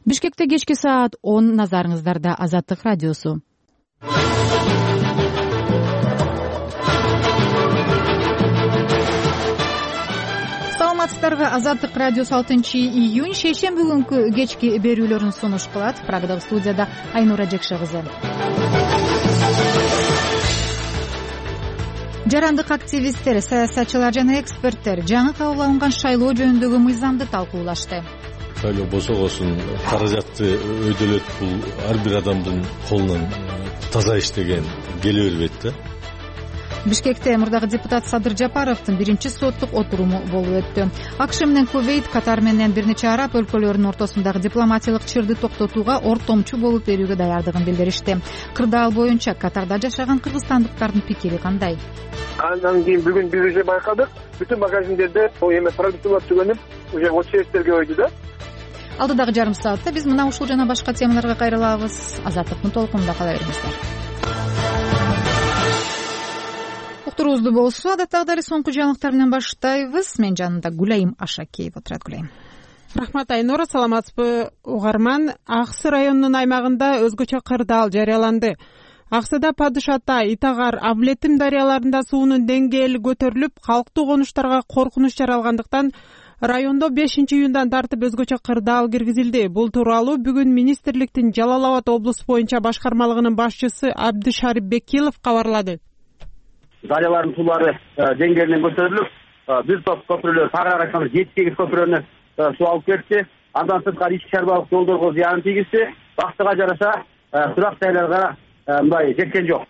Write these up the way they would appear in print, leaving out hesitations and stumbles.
Бишкекте кечки саат 10 назарыңыздарда Азаттык радиосу. Саламатсыздарбы, Азаттык радиосу 6-июнь шейшемби күнкү кечки берүүлөрүн сунуш кылат. Прагадагы студияда Айнура Жекше кызы. Жарандык активисттер, саясатчылар жана эксперттер жаңы кабыл алынган шайлоо жөнүндөгү мыйзамды талкуулашты. Шайлоо босогосун, каражатты өйдөлөт, бул ар бир адамдын колунан таза иштеген келе бербейт да. Бишкекте мурдагы депутат Садыр Жапаровдун биринчи соттук отуруму болуп өттү. АКШ менен Кувейт, Катар менен бир нече араб өлкөлөрүнүн ортосундагы дипломатиялык чырды токтотууга ортомчу болуп берүүгө даярдыгын билдиришти. Кырдаал боюнча Катарда жашаган кыргызстандыктардын пикири кандай? Андан кийин бүгүн биз уже байкадык, бүтүн багажниктерде эме продуктылар түгөнүп, уже очередтерге койду да. Алдыдагы жарым саатта биз мына ушул жана башка темаларга кайрылабыз. Азаттыктын толкунунда кала бериңиздер. Уктуруубузду болсо, адаттагы соңку жаңылыктар менен баштайбыз. Мен жанында Гүлайым Ашакеев отурат. Гүлайым. Рахмат, Айнура. Саламатсызбы, угарман? Аксы районунун аймагында өзгөчө кырдаал жарыяланды. Аксыда Падышата, Итагар, Авлетим дарыяларында суунун деңгээли көтөрүлүп, калктуу конуштарга коркунуч жаралгандыктан райондо 5-июндан тартып өзгөчө кырдаал киргизилди. Бул тууралуу бүгүн министрликтин Жалал Абад облусу боюнча башкармалыгынын башчысы Абдышарип Бекилов кабарлады. Дарыялардын суулары деңгээлинен көтөрүлүп, бир топ көпүрөлөр, тагыраак айтканда 7-8 көпүрөнү суу алып кетти. Андан сырткары ички чарбалык жолдорго зыянын тийгизди. Бактыга жараша сурак жайларга мындай жеткен жок.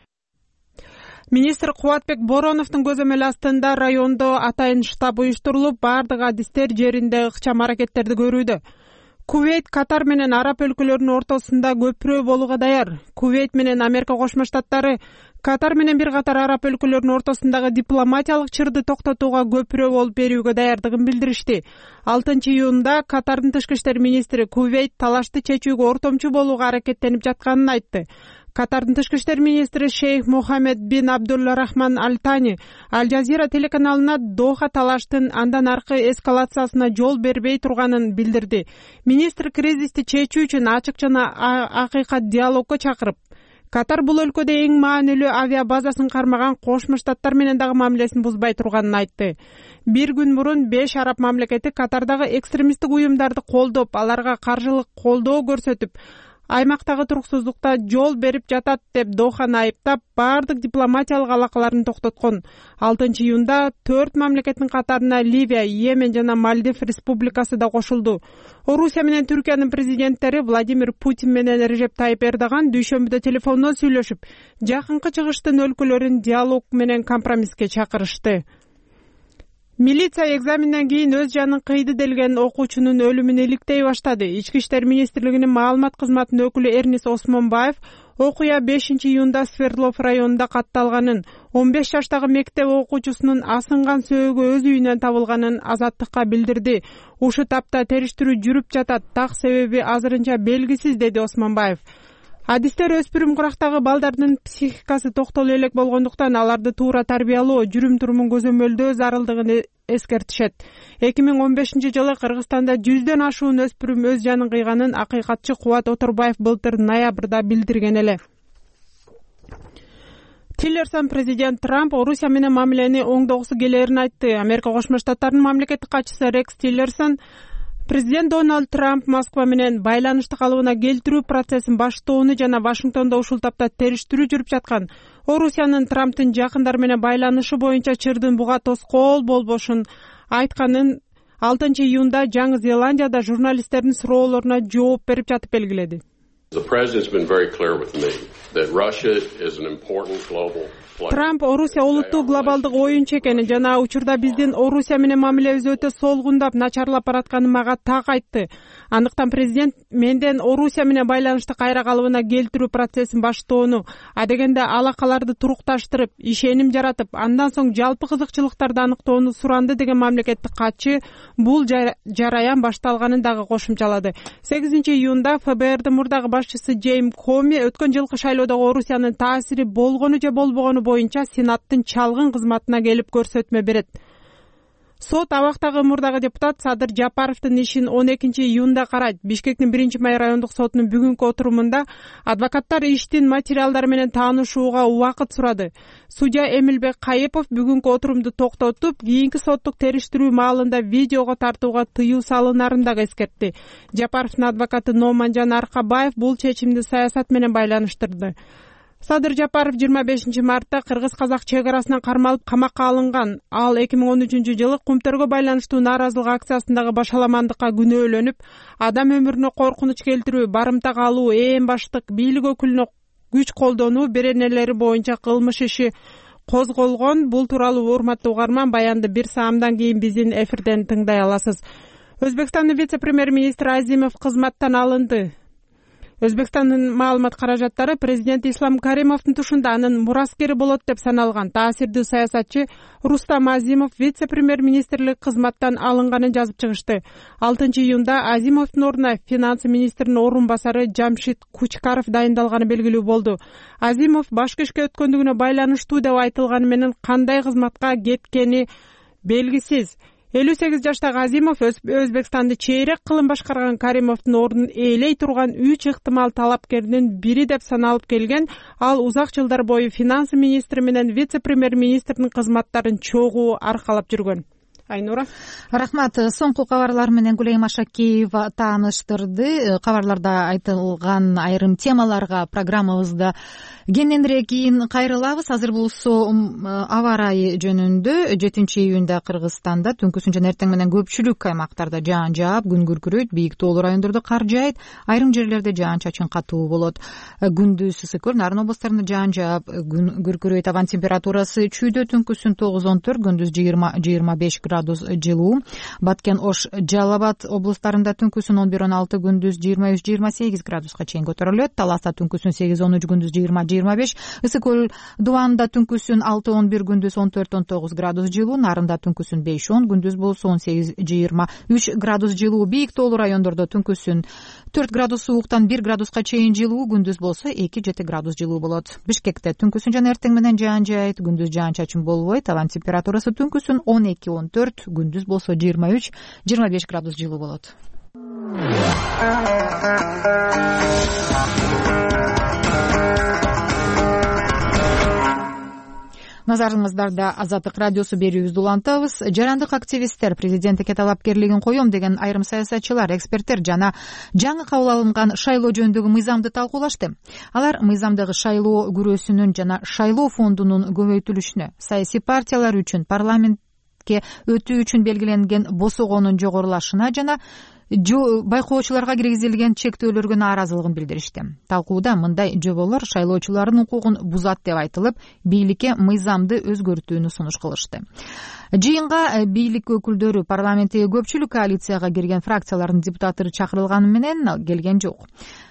Министр Кубатбек Бороновдун көзөмөлү астында райондо атайын штаб уюштурулуп, бардык адистер жеринде ыкчам аракеттерди көрүүдө. Кувейт, Катар менен араб өлкөлөрүнүн ортосунда көпүрө болууга даяр. Кувейт менен Америка Кошмо Штаттары Катар менен бир катар араб өлкөлөрүнүн ортосундагы дипломатиялык чырды токтотууга көпүрө болуп берүүгө даярдыгын билдиришти. 6-июнда Катардын тышкы иштер министри Кувейт талашты чечүүгө ортомчу болууга аракеттенип жатканын айтты. Катардын тышкы иштер министри Шейх Мухаммед бин Абдулларахман Аль-Тани Аль-Жазира телеканалына Доха талаштын андан аркы эскалациясына жол бербей турганын билдирди. Министр кризисти чечүү үчүн ачык жана акыйкат диалогго чакырып, Катар бул өлкөдө эң маанилүү авиабазасын кармаган Кошмо Штаттар менен дагы мамилесин бузбай турганын айтты. Бир күн мурун 5 араб мамлекети Катардагы экстремисттик уюмдарды колдоп, аларга каржылык колдоо көрсөтүп, аймактагы туруксуздукта жол берип жатат деп Доханы айыптап, бардык дипломатиялык алакаларын токтоткон. 6-июнда 4 мамлекеттин катарына Ливия, Йемен жана Мальдив республикасы да кошулду. Орусия менен Түркиянын президенттери Владимир Путин менен Режеп Тайип Эрдоган дүйшөмбүдө телефондон сүйлөшүп, жакынкы чыгыштын өлкөлөрүн диалог менен компромисске чакырышты. Милиция экзаменден кийин өз жанын кыйды делген окуучунун өлүмүн иликтей баштады. Ички иштер министрлигинин маалымат кызматынын өкүлү Эрнис Осмонбаев окуя 5-июнда Свердлов районунда катталганын, 15 жаштагы мектеп окуучусунун асынган сөөгү өз үйүнөн табылганын Азаттыкка билдирди. Ушу тапта териштирүү жүрүп жатат, так себеби азырынча белгисиз, деди Осмонбаев. Адистер өспүрүм курактагы балдардын психикасы токтоло элек болгондуктан аларды туура тарбиялоо, жүрүм-турумун көзөмөлдөө зарылдыгын эскертишет. 2015-жылы Кыргызстанда 100дөн ашуун өспүрүм өз жанын кыйганын акыйкатчы Кубат Оторбаев былтыр ноябрда билдирген эле. Тиллерсон президент Трамп Орусия менен мамилени оңдогусу келерин айтты. Америка Кошмо Штаттарынын мамлекеттик катчысы Рекс Тиллерсон президент Дональд Трамп Москва менен байланышты калыбына келтирүү процессин баштоону жана Вашингтондо ушул тапта териштирүү жүрүп жаткан Орусиянын Трамптын жакындары менен байланышы боюнча чырдын буга тоскоол болбошун айтканын 6-июнда Жаңы Зеландияда журналисттердин суроолоруна жооп берип жатып белгиледи. Трамп Орусия улуттуу глобалдык оюнчу экенин жана учурда биздин Орусия менен мамилебиз өтө солгундап, начарлап баратканын мага так айтты. Андыктан президент менден Орусия менен байланышты кайра калыбына келтирүү процессин баштоону, адегенде алакаларды турукташтырып, ишеним жаратып, андан соң жалпы кызыкчылыктарды аныктоону суранды деген мамлекеттик катчы бул жараян башталганын дагы кошумчалады. 8-июнда ФБРдин мурдагы башчысы Джейм Коми өткөн жылкы шайлоодогу Орусиянын таасири болгону же болбогону боюнча Сенаттын чалгын кызматына келип көрсөтмө берет. сот абактагы мурдагы депутат Садыр Жапаровдун ишин 12-июнда карайт. Бишкектин 1-май райондук сотунун бүгүнкү отурумунда адвокаттар иштин материалдары менен таанышууга убакыт сурады. Судья Эмилбек Кайыпов бүгүнкү отурумду токтотуп, кийинки соттук териштирүү маалында видеого тартууга тыюу салынарын дагы эскертти. Жапаровдун адвокаты Номанжан Аркабаев бул чечимди саясат менен байланыштырды. Садыр Жапаров 25-мартта кыргыз-казак чек арасынан кармалып камакка алынган. Ал 2013-жылы кумтөргө байланыштуу нааразылык акциясындагы башаламандыкка күнөөлөнүп, адам өмүрүнө коркунуч келтирүү, барымта калуу, ээн баштык, бийлик өкүлүнө күч колдонуу беренелери боюнча кылмыш иши козголгон. Бул тууралуу урматтуу угарман баянды бир саамдан кийин биздин эфирден тыңдай аласыз. Өзбекстандын вице-премьер-министри Азимов кызматтан алынды. Өзбекстандын маалымат каражаттары президент Ислам Каримовдун тушунда анын мураскери болот деп саналган. Таасирдүү саясатчы Рустам Азимов вице-премьер-министрлик кызматтан алынганын жазып чыгышты. 6-июнда Азимовдун ордуна финанс министринин орун басары Жамшид Кучкаров дайындалганы белгилүү болду. Азимов башкы ишке өткөндүгүнө байланыштуу деп айтылганы менен кандай кызматка кеткени белгисиз. 58 жаштагы Азимов Өзбекстанды чейрек кылым башкарган Каримовдун ордун ээлей турган 3 ыктымал талапкердин бири деп саналып келген. Ал узак жылдар бою финанс министри менен вице-премьер-министрдин кызматтарын чогуу аркалап жүргөн. Айнура. Рахмат. Соңку кабарлар менен Гулейма Шакеева тааныштырды. Кабарларда айтылган айрым темаларга программабызда кененирээк кийин кайрылабыз. Азыр болсо аба ырайы жөнүндө 7-июнда Кыргызстанда түнкүсүн жана эртең менен көпчүлүк аймактарда жаан жаап, күн күркүрөйт, бийик тоолуу райондордо кар жаайт, айрым жерлерде жаан-чачын катуу болот. Күндүз ысык, Нарын областарында жаан жаап, күн күркүрөйт, абан температурасы чүйдө түнкүсүн 9-14, күндүз 20-25 градус жылуу. Баткен, Ош, Жалал-Абад областарында түнкүсүн 11-16, күндүз 23-28 градуска чейин көтөрүлөт. Таласта түнкүсүн 8-13, күндүз 20-25. Ысык көл Дубанда түнкүсүн 6-11, күндүз 14-19 градус жылуу. Нарында түнкүсүн 5-10, күндүз болсо 18-23 градус жылуу. Бийик тоолуу райондордо түнкүсүн 4 градус сууктан 1 градуска чейин жылуу, күндүз болсо 2-7 градус жылуу болот. Бишкекте түнкүсүн жана эртең менен жаан жаайт, күндүз жаан-чачын болбойт. Абан температурасы түнкүсүн 12-14, күндүз болсо 23-25 градус жылуу болот. Назарыңыздарда Азаттык радиосу берүүбүздү улантабыз. Жарандык активисттер президенттикке талапкерлигин коем деген айрым саясатчылар, эксперттер жана жаңы кабыл алынган шайлоо жөнүндөгү мыйзамды талкуулашты. Алар мыйзамдагы шайлоо күрөөсүнүн жана шайлоо фондунун көбөйтүлүшүнө, саясий партиялар үчүн парламентке өтүү үчүн белгиленген босогонун жогорулашына жана байкоочуларга киргизилген чектөөлөргө нааразылыгын билдиришти. Талкууда мындай жоболор шайлоочулардын укугун бузат деп айтылып, бийликке мыйзамды өзгөртүүнү сунуш кылышты. Жыйынга бийлик өкүлдөрү, парламенттеги көпчүлүк коалицияга кирген фракциялардын депутаттары чакырылганы менен келген жок.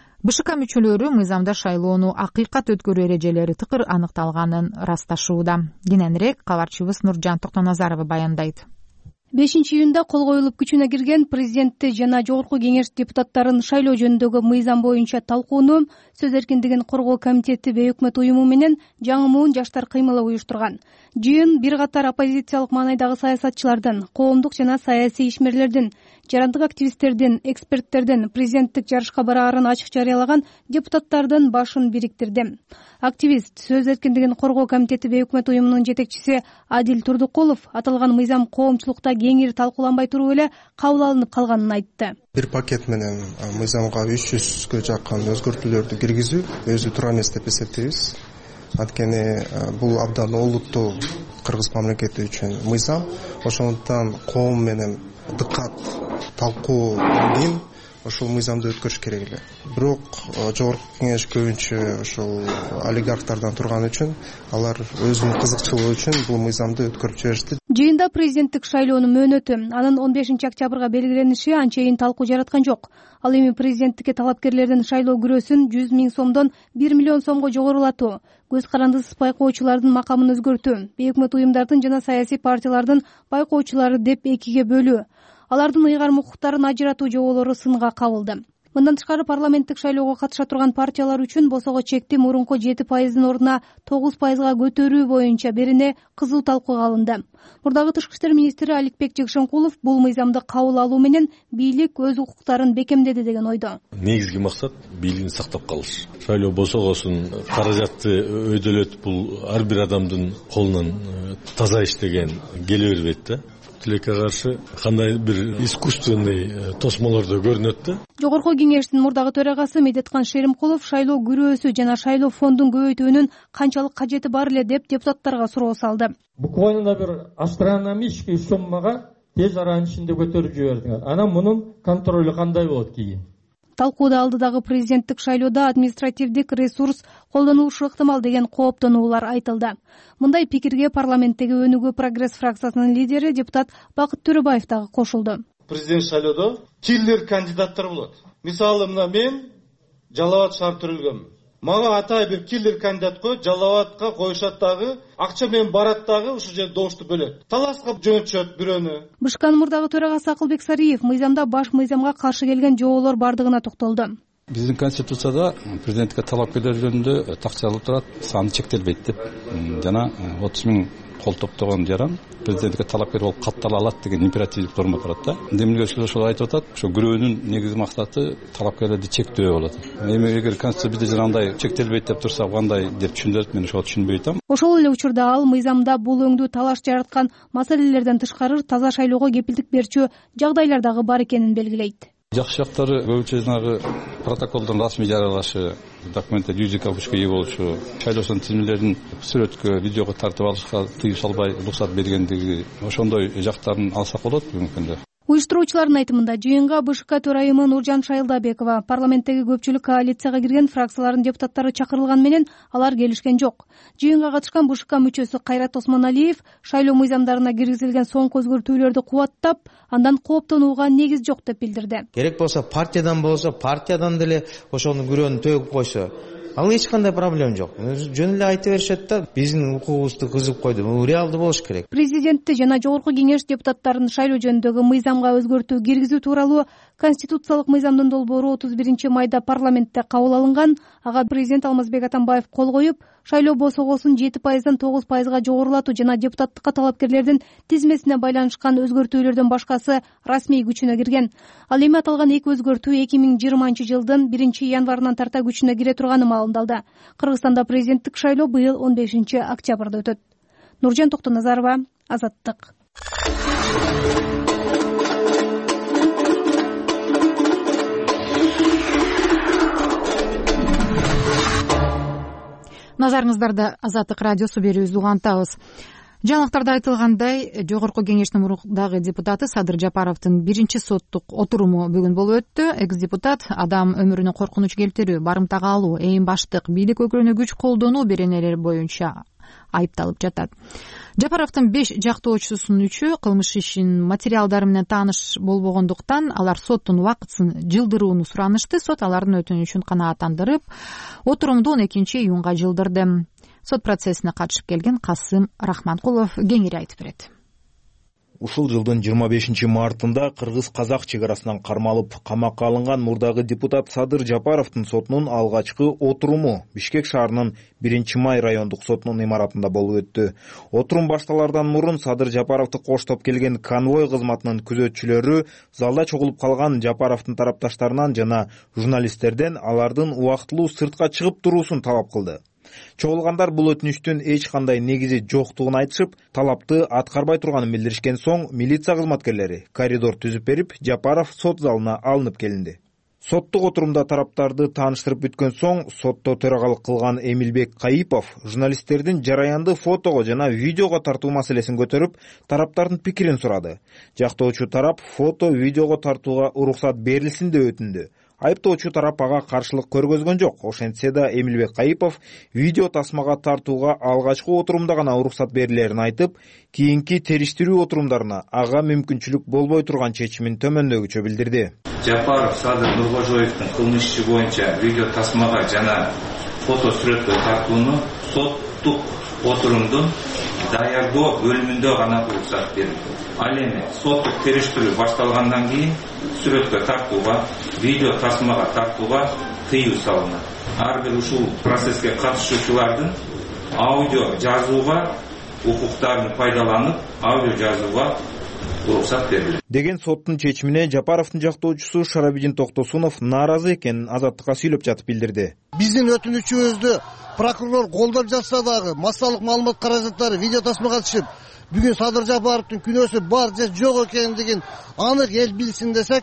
БШК мүчөлөрү мыйзамда шайлоону акыйкат өткөрүү эрежелери тыкыр аныкталганын ырасташууда. Кененирээк кабарчыбыз Нуржан Токтоназарова баяндайт. 5-июнда кол коюлуп күчүнө кирген президентти жана жогорку кеңеш депутаттарын шайлоо жөнүндөгү мыйзам боюнча талкууну сөз эркиндигин коргоо комитети бейөкмөт уюму менен жаңы муун жаштар кыймылы уюштурган. Жыйын бир катар оппозициялык маанайдагы саясатчылардын, коомдук жана саясий ишмерлердин, жарандык активисттердин, эксперттердин президенттик жарышка бараарын ачык жарыялаган депутаттардын башын бириктирди. Активист, сөз эркиндигин коргоо комитети бейөкмөт уюмунун жетекчиси Адил Турдукулов аталган мыйзам коомчулукта кеңири талкууланбай туруп эле кабыл алынып калганын айтты. Бир пакет менен мыйзамга 300гө жакын өзгөртүүлөрдү киргизүү өзү туура эмес деп эсептейбиз. Анткени бул абдан олуттуу Кыргыз мамлекети үчүн мыйзам. Ошондуктан коом менен дыкат талкуу кийин ошол мыйзамды өткөрүш керек эле. Бирок жогорку кеңеш көбүнчө ошол олигархтардан турган үчүн алар өзүнүн кызыкчылыгы үчүн бул мыйзамды өткөрүп жиберишти. Жыйында президенттик шайлоонун мөөнөтү, анын 15-октябрга белгилениши анчейин талкуу жараткан жок. Ал эми президенттикке талапкерлердин шайлоо күрөөсүн 100 000 сомдон 1 миллион сомго жогорулатуу, көз карандысыз байкоочулардын макамын өзгөртүү, бейөкмөт уюмдардын жана саясий партиялардын байкоочулары деп экиге бөлүү, алардын ыйгарым укуктарын ажыратуу жоболору сынга кабылды. Мындан тышкары парламенттик шайлоого катыша турган партиялар үчүн босого чекти мурунку 7%-дин ордуна 9%-га көтөрүү боюнча берине кызуу талкууга алынды. Мурдагы тышкы иштер министри Аликбек Жекшенкулов бул мыйзамды кабыл алуу менен бийлик өз укуктарын бекемдеди деген ойдо. Негизги максат бийлигин сактап калыш. Шайлоо босогосун, каражатты өйдөлөт, бул ар бир адамдын колунан таза иштеген келе бербейт да. Тилекке каршы кандай бир искусственный тосмолордо көрүнөт да. Жогорку кеңештин мурдагы төрагасы Медеткан Шеримкулов шайлоо күрөөсү жана шайлоо фондун көбөйтүүнүн канчалык кажети бар эле деп депутаттарга суроо салды. Буквально бир астрономический суммага тез аранын ичинде көтөрүп жибердиңер. Анан мунун контролу кандай болот кийин? Талкууда алдыдагы президенттик шайлоодо административдик ресурс колдонулушу ыктымал деген кооптонуулар айтылды. Мындай пикирге парламенттеги Өнүгүү прогресс фракциясынын лидери депутат Бакыт Төрөбаев дагы кошулду. Президент шайлоодо киллер кандидаттар болот. Мисалы мына мен Жалал Абад шаар төрөлгөм. Мага атай бир киллер кандидат коюп, Жалал Абадка коюшат дагы, акча менен барат дагы ушул жерде добушту бөлөт. Таласка жөнөтүшөт бирөөнү. БШКнын мурдагы төрагасы Акылбек Сариев мыйзамда баш мыйзамга каршы келген жоолор бардыгына токтолду. Биздин конституцияда президентке талапкерлер жөнүндө такчалып турат, саны чектелбейт деп. Жана 30 000 кол топтогон жаран президентке талапкер болуп каттала алат деген императивдик норма турат да. Демилгөөчүлөр ошол айтып атат, ошо күрөөнүн негизги максаты талапкерлерди чектөө болот. Эми эгер конституция бизде жанагындай чектелбейт деп турса, кандай деп түшүндүрөт, мен ошого түшүнбөй атам. Ошол эле учурда ал мыйзамда бул өңдүү талаш жараткан маселелерден тышкары таза шайлоого кепилдик берчү жагдайлар дагы бар экенин белгилейт. Жакшы жактары көбүнчө жанагы протоколдун расмий жарыялашы, документтер юридикалык күчкө ээ болушу, шайлоосунун тизмелерин сүрөткө, видеого тартып алышка тыюу салбай уруксат бергендиги, ошондой жактарын алсак болот бүгүнкү күндө. Уюштуруучулардын айтымында жыйынга БШК төрайымы Нуржан Шайылдабекова, парламенттеги көпчүлүк коалицияга кирген фракциялардын депутаттары чакырылган менен алар келишкен жок. Жыйынга катышкан БШК мүчөсү Кайрат Осмоналиев шайлоо мыйзамдарына киргизилген соңку өзгөртүүлөрдү кубаттап, андан кооптонууга негиз жок деп билдирди. Керек болсо партиядан деле ошонун күрөөнүн төгүп койсо, ал эч кандай проблема жок. Жөн эле айтып беришет да, биздин укугубузду кызып койду. Бул реалдуу болуш керек. Президентти жана жогорку кеңеш депутаттарын шайлоо жөнүндөгү мыйзамга өзгөртүү киргизүү тууралуу конституциялык мыйзамдын долбоору 31 майда парламентте кабыл алынган. Ага президент Алмазбек Атамбаев кол коюп, шайлоо босогосун 7%дан 9%га жогорулатуу жана депутаттыкка талапкерлердин тизмесине байланышкан өзгөртүүлөрдөн башкасы расмий күчүнө кирген. Ал эми аталган эки өзгөртүү 2020 жылдын 1 январынан тарта күчүнө кире турганы маалымдалды. Кыргызстанда президенттик шайлоо быйыл 15 октябрда өтөт. Нуржан Токтоназарова, Азаттык. Назарыңыздарда Азаттык радиосу берүүбүздү улантабыз. Жаңылыктарда айтылгандай, жогорку кеңештин мурдагы депутаты Садыр Жапаровдун 1-соттук отуруму бүгүн болуп өттү. Экс-депутат адам өмүрүнө коркунуч келтирүү, барымтага алуу, ээн баштык, бийлик өкүлүнө күч колдонуу беренелери боюнча айыпталып жатат. Жапаровдун 5 жактоочусунун 3-ü кылмыш ишинин материалдары менен тааныш болбогондуктан алар соттун убакытын жылдырууну суранышты. Сот алардын өтүнүчүн канааттандырып, отурумду 12 июнга жылдырды. Сот процессине катышып келген Касым Рахманкулов кеңири айтып берет. Ушул жылдын 25 мартында кыргыз-казак чек арасынан кармалып камакка алынган мурдагы депутат Садыр Жапаровдун сотунун алгачкы отуруму Бишкек шаарынын 1-Май райондук сотунун имаратында болуп өттү. Отурум башталардан мурун Садыр Жапаровду коштоп келген конвой кызматынын күзөтчүлөрү залда чогулуп калган Жапаровдун тарапташтарынан жана журналисттерден алардын убактылуу сыртка чыгып туруусун талап кылды. Чогулгандар бул өтүнүчтүн эч кандай негизи жоктугун айтышып, талапты аткарбай турганын билдиришкен соң, милиция кызматкерлери коридор түзүп берип, Жапаров сот залына алынып келинди. Соттук отурумда тараптарды тааныштырып бүткөн соң, сотто төрагалык кылган Эмилбек Кайыпов журналисттердин жараянды фотого жана видеого тартуу маселесин көтөрүп, тараптардын пикирин сурады. Жактоочу тарап фото, видеого тартууга уруксат берилсин деп өтүндү. Айыптоочу тарап ага каршылык көргөзгөн жок. Ошентсе да Эмилбек Кайыпов видео тасмага тартууга алгачкы отурумда гана уруксат берилерин айтып, кийинки териштирүү отурумдарына ага мүмкүнчүлүк болбой турган чечимин төмөндөгүчө билдирди. Жапаров Садыр Нуркожоевдун кылмыш иши боюнча видео тасмага жана фото сүрөткө тартууну соттук отурумдун даярдоо бөлүмүндө гана уруксат берилди. Ал эми соттук териштирүү башталгандан кийин сүрөткө тартууга, видео тасмага тартууга тыюу салынат. Ар бир ушул процесске катышуучулардын аудио жазууга укуктарын пайдаланып, аудио жазууга уруксат берилди деген соттун чечимине Жапаровдун жактоочусу Шарабидин Токтосунов нааразы экенин Азаттыкка сүйлөп жатып билдирди. Биздин өтүнүчүбүздү прокурор колдоп жатса дагы массалык маалымат каражаттары видео тасмага түшүп, бүгүн Садыр Жапаровдун күнөөсү бар же жок экендигин анык эл билсин десек,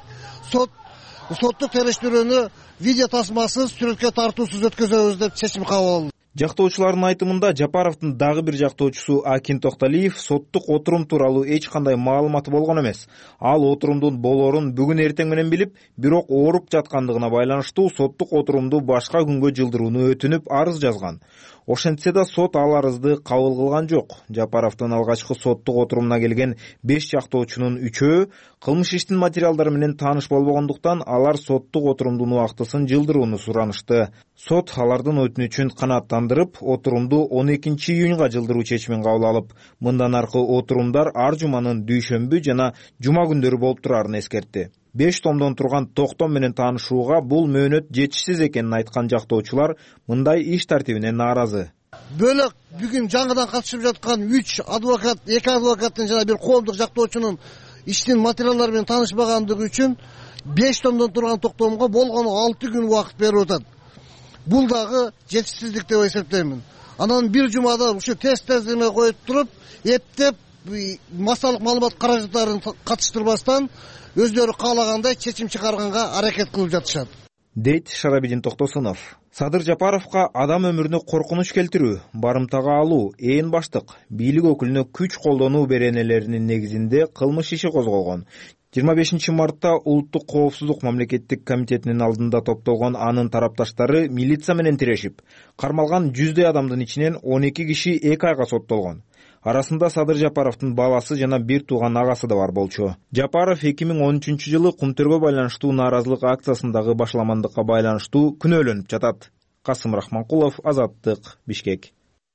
соттук териштирүүнү видео тасмасыз, сүрөткө тартуусуз өткөзөбүз деп чечим кабыл алды. Жактоочулардын айтымында Жапаровдун дагы бир жактоочусу Акин Токталиев соттук отурум тууралуу эч кандай маалыматы болгон эмес. Ал отурумдун болоорун бүгүн эртең менен билип, бирок ооруп жаткандыгына байланыштуу соттук отурумду башка күнгө жылдырууну өтүнүп арыз жазган. Ошентсе да сот ал арызды кабыл кылган жок. Жапаровдун алгачкы соттук отурумуна келген 5 жактоочунун 3-өө кылмыш иштин материалдары менен тааныш болбогондуктан алар соттук отурумдун убактысын жылдырууну суранышты. Сот алардын өтүнүчүн канааттандырып, отурумду 12 июнга жылдыруу чечимин кабыл алып, мындан аркы отурумдар ар жуманын дүйшөмбү жана жума күндөрү болуп турарын эскертти. 5 томдон турган токтом менен таанышууга бул мөөнөт жетишсиз экенин айткан жактоочулар мындай иш тартибине нааразы. Бөлөк бүгүн жаңыдан катышып жаткан 3 адвокат, 2 адвокаттын жана бир коомдук жактоочунун иштин материалдары менен таанышпагандыгы үчүн 5 томдон турган токтомго болгону 6 күн убакыт берип атат. Бул дагы жетишсиздик деп эсептеймин. Анан бир жумада ушу тест-тездеме коюп туруп, эптеп массалык маалымат каражаттарын катыштырбастан өздөрү каалагандай чечим чыгарганга аракет кылып жатышат, дейт Шарабидин Токтосунов. Садыр Жапаровго адам өмүрүнө коркунуч келтирүү, барымтага алуу, ээн баштык, бийлик өкүлүнө күч колдонуу беренелеринин негизинде кылмыш иши козголгон. 25 мартта Улуттук коопсуздук мамлекеттик комитетинин алдында топтолгон анын тарапташтары милиция менен тирешип, кармалган 100дөй адамдын ичинен 12 киши 2 айга соттолгон. Арасында Садыр Жапаровдун баласы жана бир тууган агасы да бар болчу. Жапаров 2013-жылы Кумтөргө байланыштуу нааразылык акциясындагы башламандыкка байланыштуу күнөөлөнүп жатат. Касым Рахманкулов, Азаттык, Бишкек.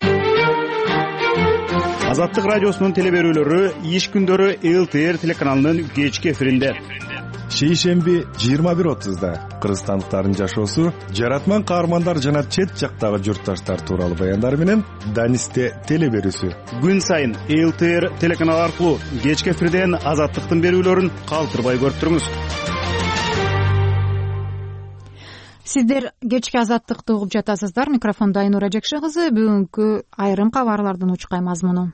Азаттык радиосунун телеберүүлөрү иш күндөрү ЛТР телеканалынын кечки эфиринде. Шейшемби 21:30-да кыргызстандыктардын жашоосу, жаратман каармандар жана чет жактагы журтташтар тууралуу баяндар менен Данисте телеберүүсү. Күн сайын ЛТР телеканалы аркылуу кечки эфирден Азаттыктын берүүлөрүн калтырбай көрүп туруңуз. Сиздер кечки Азаттыкты угуп жатасыздар. Микрофондо Айнура Жекши кызы. Бүгүнкү айрым кабарлардын учкай мазмуну.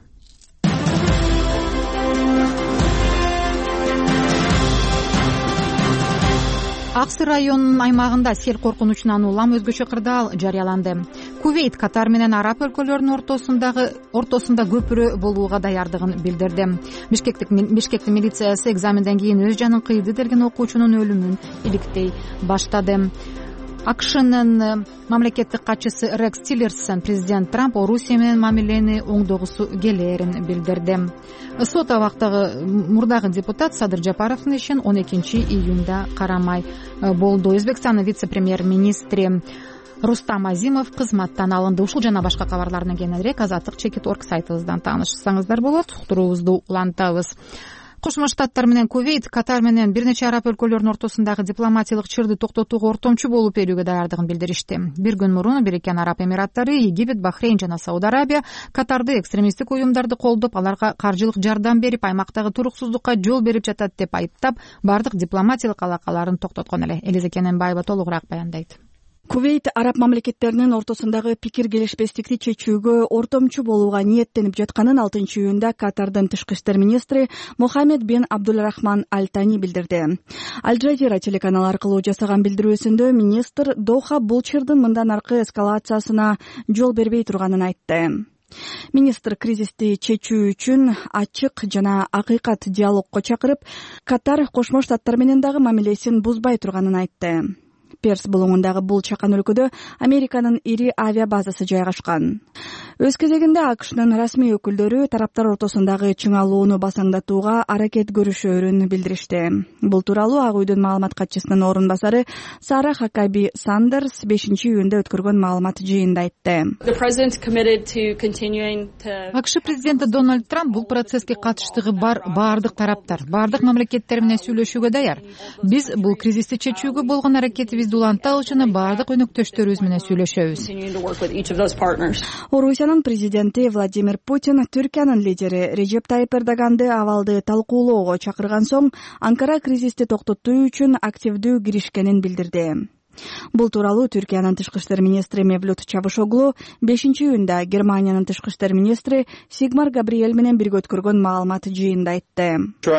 Ак Сый районунун аймагында сел коркунучунан улам өзгөчө кырдаал жарыяланды. Кувейт Катар менен Араб өлкөлөрүнүн ортосунда көпүрө болууга даярдыгын билдирди. Бишкектин милициясы экзаменден кийин өз жанын кыйды делген окуучунун өлүмүн иликтей баштады. АКШнын мамлекеттик катчысы Рекс Тиллерсон президент Трамп Орусия менен мамилени оңдогусу келээрин билдирди. Сот абактагы мурдагы депутат Садыр Жапаровдун ишин 12 июнда карамай болду. Өзбекстандын вице-премьер-министри Рустам Азимов кызматтан алынды. Ушул жана башка кабарлардан кененирээк Азаттык.org сайтыбыздан таанышсаңыздар болот. Уктуруубузду улантабыз. Кошмо Штаттар менен Кувейт, Катар менен бир нече араб өлкөлөрүнүн ортосундагы дипломатиялык чырды токтотууга ортомчу болуп берүүгө даярдыгын билдиришти. Бир күн мурун Бириккен Араб Эмираттары, Египет, Бахрейн жана Сауд Арабия Катарды экстремисттик уюмдарды колдоп, аларга каржылык жардам берип, аймактагы туруксуздукка жол берип жатат деп айыптап, бардык дипломатиялык алакаларын токтоткон эле. Элиза Кененбаева толугураак баяндайт. Кувейт араб мамлекеттеринин ортосундагы пикир келишпестикти чечүүгө ортомчу болууга ниеттенип жатканын 6 июнда Катардын тышкы иштер министри Мохаммед бин Абдулрахман Аль-Тани билдирди. Аль-Джазира телеканалы аркылуу жасаган билдирүүсүндө министр Доха бул чырдын мындан аркы эскалациясына жол бербей турганын айтты. Министр кризисти чечүү үчүн ачык жана акыйкат диалогко чакырып, Катар Кошмо Штаттар менен дагы мамилесин бузбай турганын айтты. Перс булуңундагы бул чакан өлкөдө Американын ири авиа базасы жайгашкан. Өз кезегинде АКШнын расмий өкүлдөрү тараптар ортосундагы чыңалууну басаңдатууга аракет көрүшөөрүн билдиришти. Бул тууралуу Ак үйдүн маалымат катчысынын орун басары Сара Хакаби Сандерс 5-июнда өткөргөн маалымат жыйынында айтты. АКШ президенти Дональд Трамп бул процесске катыштыгы бар баардык тараптар, баардык мамлекеттер менен сүйлөшүүгө даяр. Биз бул кризисти чечүүгө болгон аракетибизди уланта үчүн баардык өнөктөштөрүбүз менен сүйлөшөбүз. Орусиянын президенти Владимир Путин Түркиянын лидери Режеп Тайип Эрдоганды абалды талкуулоого чакырган соң Анкара кризисти токтотуу үчүн активдүү киришкенин билдирди. Бул тууралуу Түркиянын тышкы иштер министри Мевлют Чавушоглу 5-июнда Германиянын тышкы иштер министри Сигмар Габриэль менен бирге өткөргөн маалымат жыйынында айтты.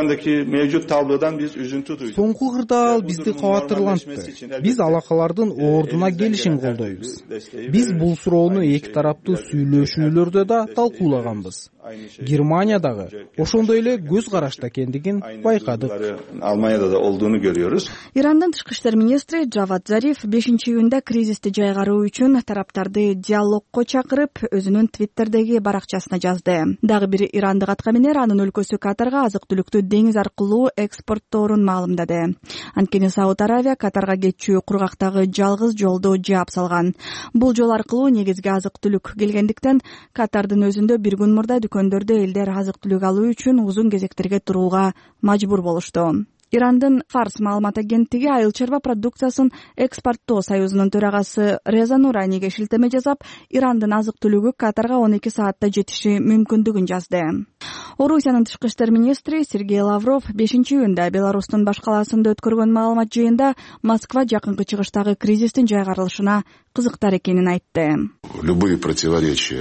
Соңку кырдаал бизди кабатырлантты. Биз алакалардын ордуна келишин колдойбуз. Биз бул суроону эки тараптуу сүйлөшүүлөрдө да талкуулаганбыз. Германиядагы ошондой эле көз карашта экендигин байкадык. Алманияда да olduğunu görüyoruz. Ирандын тышкы иштер министри Джавад Зариф 5-июнда кризисти жайгаруу үчүн тараптарды диалогко чакырып, өзүнүн Твиттердеги баракчасына жазды. Дагы бир ирандык аткаминер анын өлкөсү Катарга азык-түлүктү деңиз аркылуу экспортторун маалымдады. Анткени Сауд Аравия Катарга кетчү кургактагы жалгыз жолду жаап салган. Бул жол аркылуу негизги азык-түлүк келгендиктен Катардын өзүндө бир күн мурда дүкөндөрдө элдер азык-түлүк алуу үчүн узун кезектерге турууга мажбур болушту. Ирандын Фарс маалымат агенттиги айыл чарба продукциясын экспорттоо союзунун төрагасы Реза Нураниге шилтеме жасап, Ирандын азык-түлүгү Катарга 12 саатта жетиши мүмкүндүгүн жазды. Орусиянын тышкы иштер министри Сергей Лавров 5-июнда Беларустун баш калаасында өткөргөн маалымат жыйында Москва жакынкы чыгыштагы кризистин жайгарылышына кызыктар экенин айтты. Любые противоречия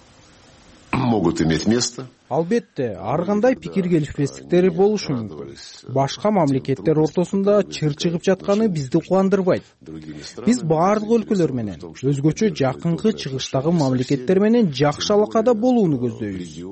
могут иметь место. Албетте, ар кандай пикир келишпестиктер болушу мүмкүн. Башка мамлекеттер ортосунда чыр чыгып жатканы бизди кубандырбайт. Биз баардык өлкөлөр менен, өзгөчө жакынкы чыгыштагы мамлекеттер менен жакшы алакада болууну көздөйбүз.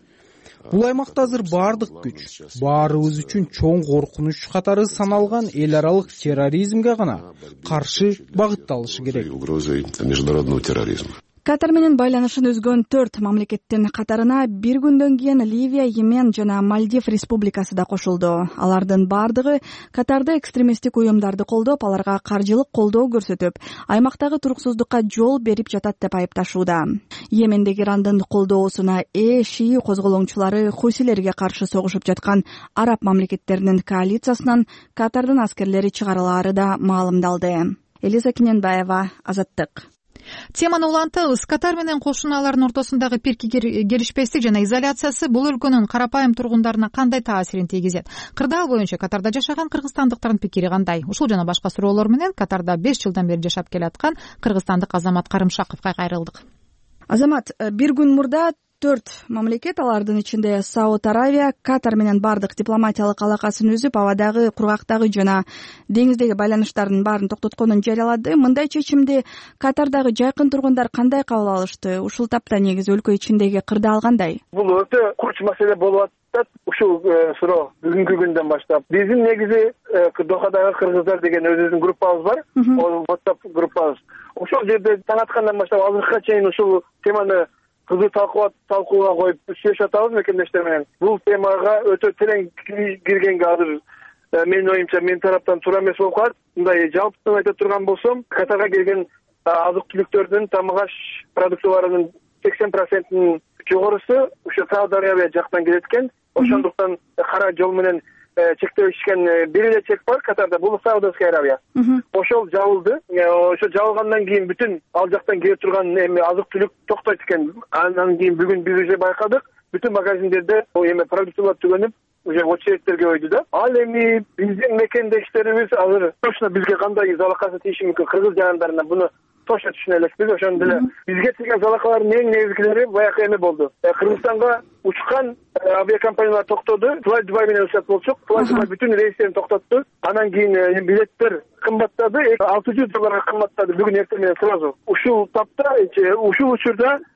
Бул аймакта азыр баардык күч, баарыбыз үчүн чоң коркунуч катары саналган эл аралык терроризмге гана каршы багытталышы керек. Угрозой международного терроризма. Катар менен байланышын үзгөн 4 мамлекеттин катарына бир күндөн кийин Ливия, Йемен жана Мальдив республикасы да кошулду. Алардын бардыгы Катарды экстремисттик уюмдарды колдоп, аларга каржылык колдоо көрсөтүп, аймактагы туруксуздукка жол берип жатат деп айыпташууда. Йемендеги Ирандын колдоосуна шии козголоңчулары хусилерге каршы согушуп жаткан араб мамлекеттеринин коалициясынан Катардын аскерлери чыгарылаары да маалымдалды. Элиза Киненбаева, Азаттык. Теманы улантабыз. Катар менен кошуналардын ортосундагы пирки келишпестик жана изоляциясы бул өлкөнүн карапайым тургундарына кандай таасирин тийгизет? Кырдаал боюнча Катарда жашаган кыргызстандыктардын пикири кандай? Ушул жана башка суроолор менен Катарда 5 жылдан бери жашап келаткан кыргызстандык Азамат Карымшаковго кайрылдык. Азамат, бир күн мурда 4 мамлекет, алардын ичинде Сауд Аравия, Катар менен бардык дипломатиялык алакасын үзүп, абадагы, кургактагы жана деңиздеги байланыштардын баарын токтотконун жарыялады. Мындай чечимди Катардагы жайкын тургундар кандай кабыл алышты? Ушул тапта негизи өлкө ичиндеги кырдаал кандай? Бул өтө курч маселе болуп атат. Ушул суроо бүгүнкү күндөн баштап биздин негизи Дохадагы кыргыздар деген өзүбүздүн группабыз бар. Ол WhatsApp группабыз. Ошол жерде таң аткандан баштап азыркыга чейин ушул теманы кызуу талкууга коюп сүйлөшүп атабыз мекемдештер менен. Бул темага өтө терең киргенге азыр менин оюмча мен тараптан туура эмес болуп калат. Мындай жалпысынан айта турган болсом, Катарга келген азык-түлүктөрдүн тамак продукцияларынын 80%-нин жогорусу ушу Сауд Аравия жактан келет экен. Ошондуктан кара жол менен чектөө ишкен бир эле чек бар Катарда, бул Саудовская Аравия. Ошол жабылды. Ошо жабылгандан кийин бүтүн ал жактан келе турган азык-түлүк токтойт экен. Андан кийин бүгүн биз уже байкадык, бүтүн магазиндерде продукциялар түгөнүп, уже очередтерге койду да. Ал эми биздин мекендештерибиз азыр точно бизге кандай залакасы тийиши мүмкүн, кыргыз жарандарына буну точно түшүнө элекпиз. Ошондо эле бизге тийген залакалардын эң негизгилери баягы эме болду. Кыргызстанга учкан авиакомпаниялар токтоду. Fly Dubai менен учат болчук. Fly Dubai бүтүн рейстерин токтотту. Анан кийин билеттер кымбаттады, $600 кымбаттады бүгүн эртең менен сразу. Ушул тапта, ушул учурда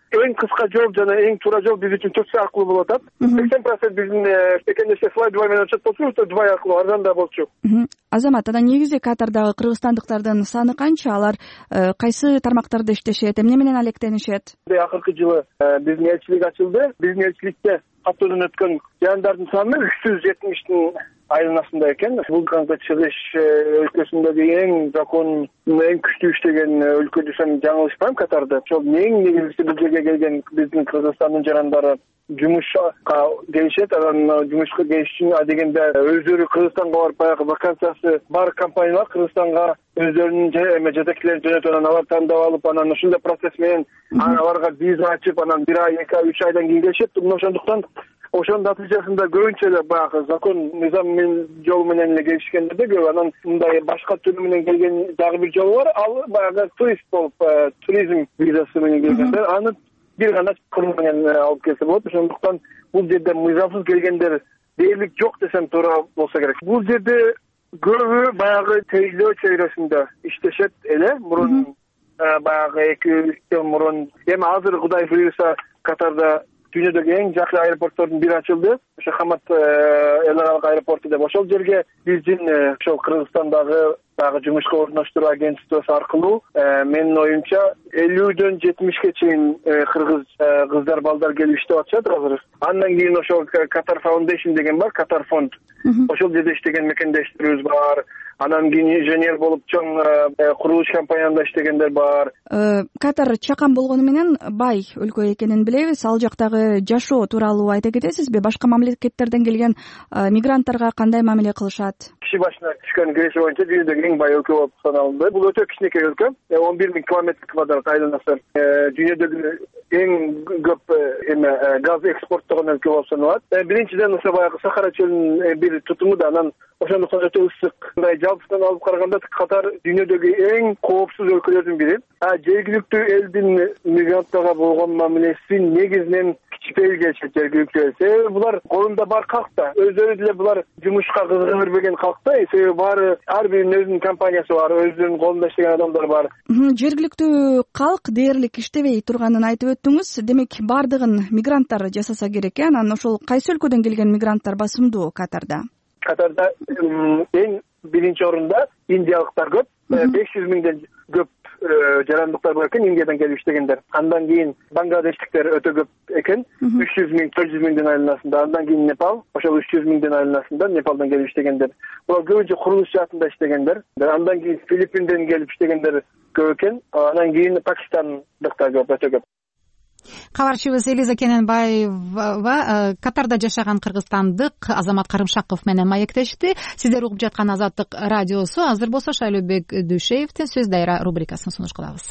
эң кыска жол жана эң туура жол биз үчүн Турция аркылуу болуп атат. 80% биздин экендеше флай Дубай менен учат болчу, Дубай аркылуу арзан да болчу. Азамат, анан негизи Катардагы кыргызстандыктардын саны канча? Алар кайсы тармактарда иштешет, эмне менен алектенишет? Акыркы жылы биздин элчилик ачылды. Биздин элчиликте катуудан өткөн жандардын саны 370-тин айланасында экен. Бул канка чыгыш өлкөсүндөгү эң закон, эң күчтүү иштеген өлкө десем жаңылышпайм Катарда. Ошол эң негизгиси бул жерге келген биздин Кыргызстандын жарандары жумушка келишет. Анан жумушка келиш үчүн адегенде өздөрү Кыргызстанга барып баягы вакансиясы бар компаниялар Кыргызстанга өздөрүнүн жетекчилерин жөнөтүп, анан алар тандап алып, анан ушундай процесс менен аларга виза ачып, анан 1 ай, 2 ай, 3 айдан кийин келишет. Ошондуктан ошонун натыйжасында көбүнчө эле баягы закон мыйзам менен жол менен эле келишкендер да көп. Анан мындай башка түрү менен келген дагы бир жол бар. Ал баягы турист болуп, туризм визасы менен келгендер. Аны бир гана куру менен алып келсе болот. Ошондуктан бул жерде мыйзамсыз келгендер дээрлик жок десем туура болсо керек. Бул жерде көбү баягы тейлөө чөйрөсүндө иштешет эле. Мурун баягы 2-3 жыл мурун, эми азыр Кудай буйруса Катарда дүйнөдөгү эң жакшы аэропорттордун бири ачылды. Ошо Хамат эл аралык аэропорту деп. Ошол жерге биздин ошол Кыргызстандагы дагы жумушка орноштуруу агентствосу аркылуу менин оюмча 50дөн 70ке чейин кыргыз кыздар, балдар келип иштеп атышат азыр. Андан кийин ошол Катар Foundation деген бар, Катар фонд. Ошол жерде иштеген мекендештерибиз бар. Анан кийин инженер болуп чоң курулуш компанияларында иштегендер бар. Катар чакан болгону менен бай өлкө экенин билебиз. Ал жактагы жашоо тууралуу айта кетесизби? Башка мамлекеттерден келген мигранттарга кандай мамиле кылышат? Киши башына түшкөн киреше боюнча дүйнөдөгү эң бай өлкө болуп саналынды. Бул өтө кичинекей өлкө. 11.000 километр квадрат айланасы. Дүйнөдөгү эң көп газ экспорттогон өлкө болуп саналат. Биринчиден ошо баягы Сахара чөлүнүн бир тутуму да, анан ошондуктан өтө ысык. Мындай жалпысынан алып караганда Катар дүйнөдөгү эң коопсуз өлкөлөрдүн бири. Жергиликтүү элдин мигранттарга болгон мамилеси негизинен кичпейил келишет жергиликтүү. Себеби булар колунда бар калк да, өздөрү деле булар жумушка кызыгып жүрбөгөн калк да. Себеби баары ар биринин өзүнүн компаниясы бар, өзүнүн колунда иштеген адамдар бар. Жергиликтүү калк дээрлик иштебей турганын айтып өттүңүз. Демек бардыгын мигранттар жасаса керек. Анан ошол кайсы өлкөдөн келген мигранттар басымдуу Катарда? Катарда эң биринчи орунда индиялыктар көп. 500 миңден көп жарандыктар бар экен, Индиядан келип иштегендер. Андан кийин бангладештиктер өтө көп экен, 300 миң, 400 миңден айланасында. Андан кийин Непал, ошол 300 миңден айланасында Непалдан келип иштегендер. Булар көбүнчө курулуш жаатында иштегендер. Андан кийин Филиппинден келип иштегендер көп экен. Андан кийин Пакистандыктар көп, өтө көп. Кабарчыбыз Элиза Кененбаева Катарда жашаган кыргызстандык Азамат Карымшаков менен маектешти. Сиздер угуп жаткан Азаттык радиосу. Азыр болсо Шайлообек Дүйшеевдин сөз дайра рубрикасын сунуш кылабыз.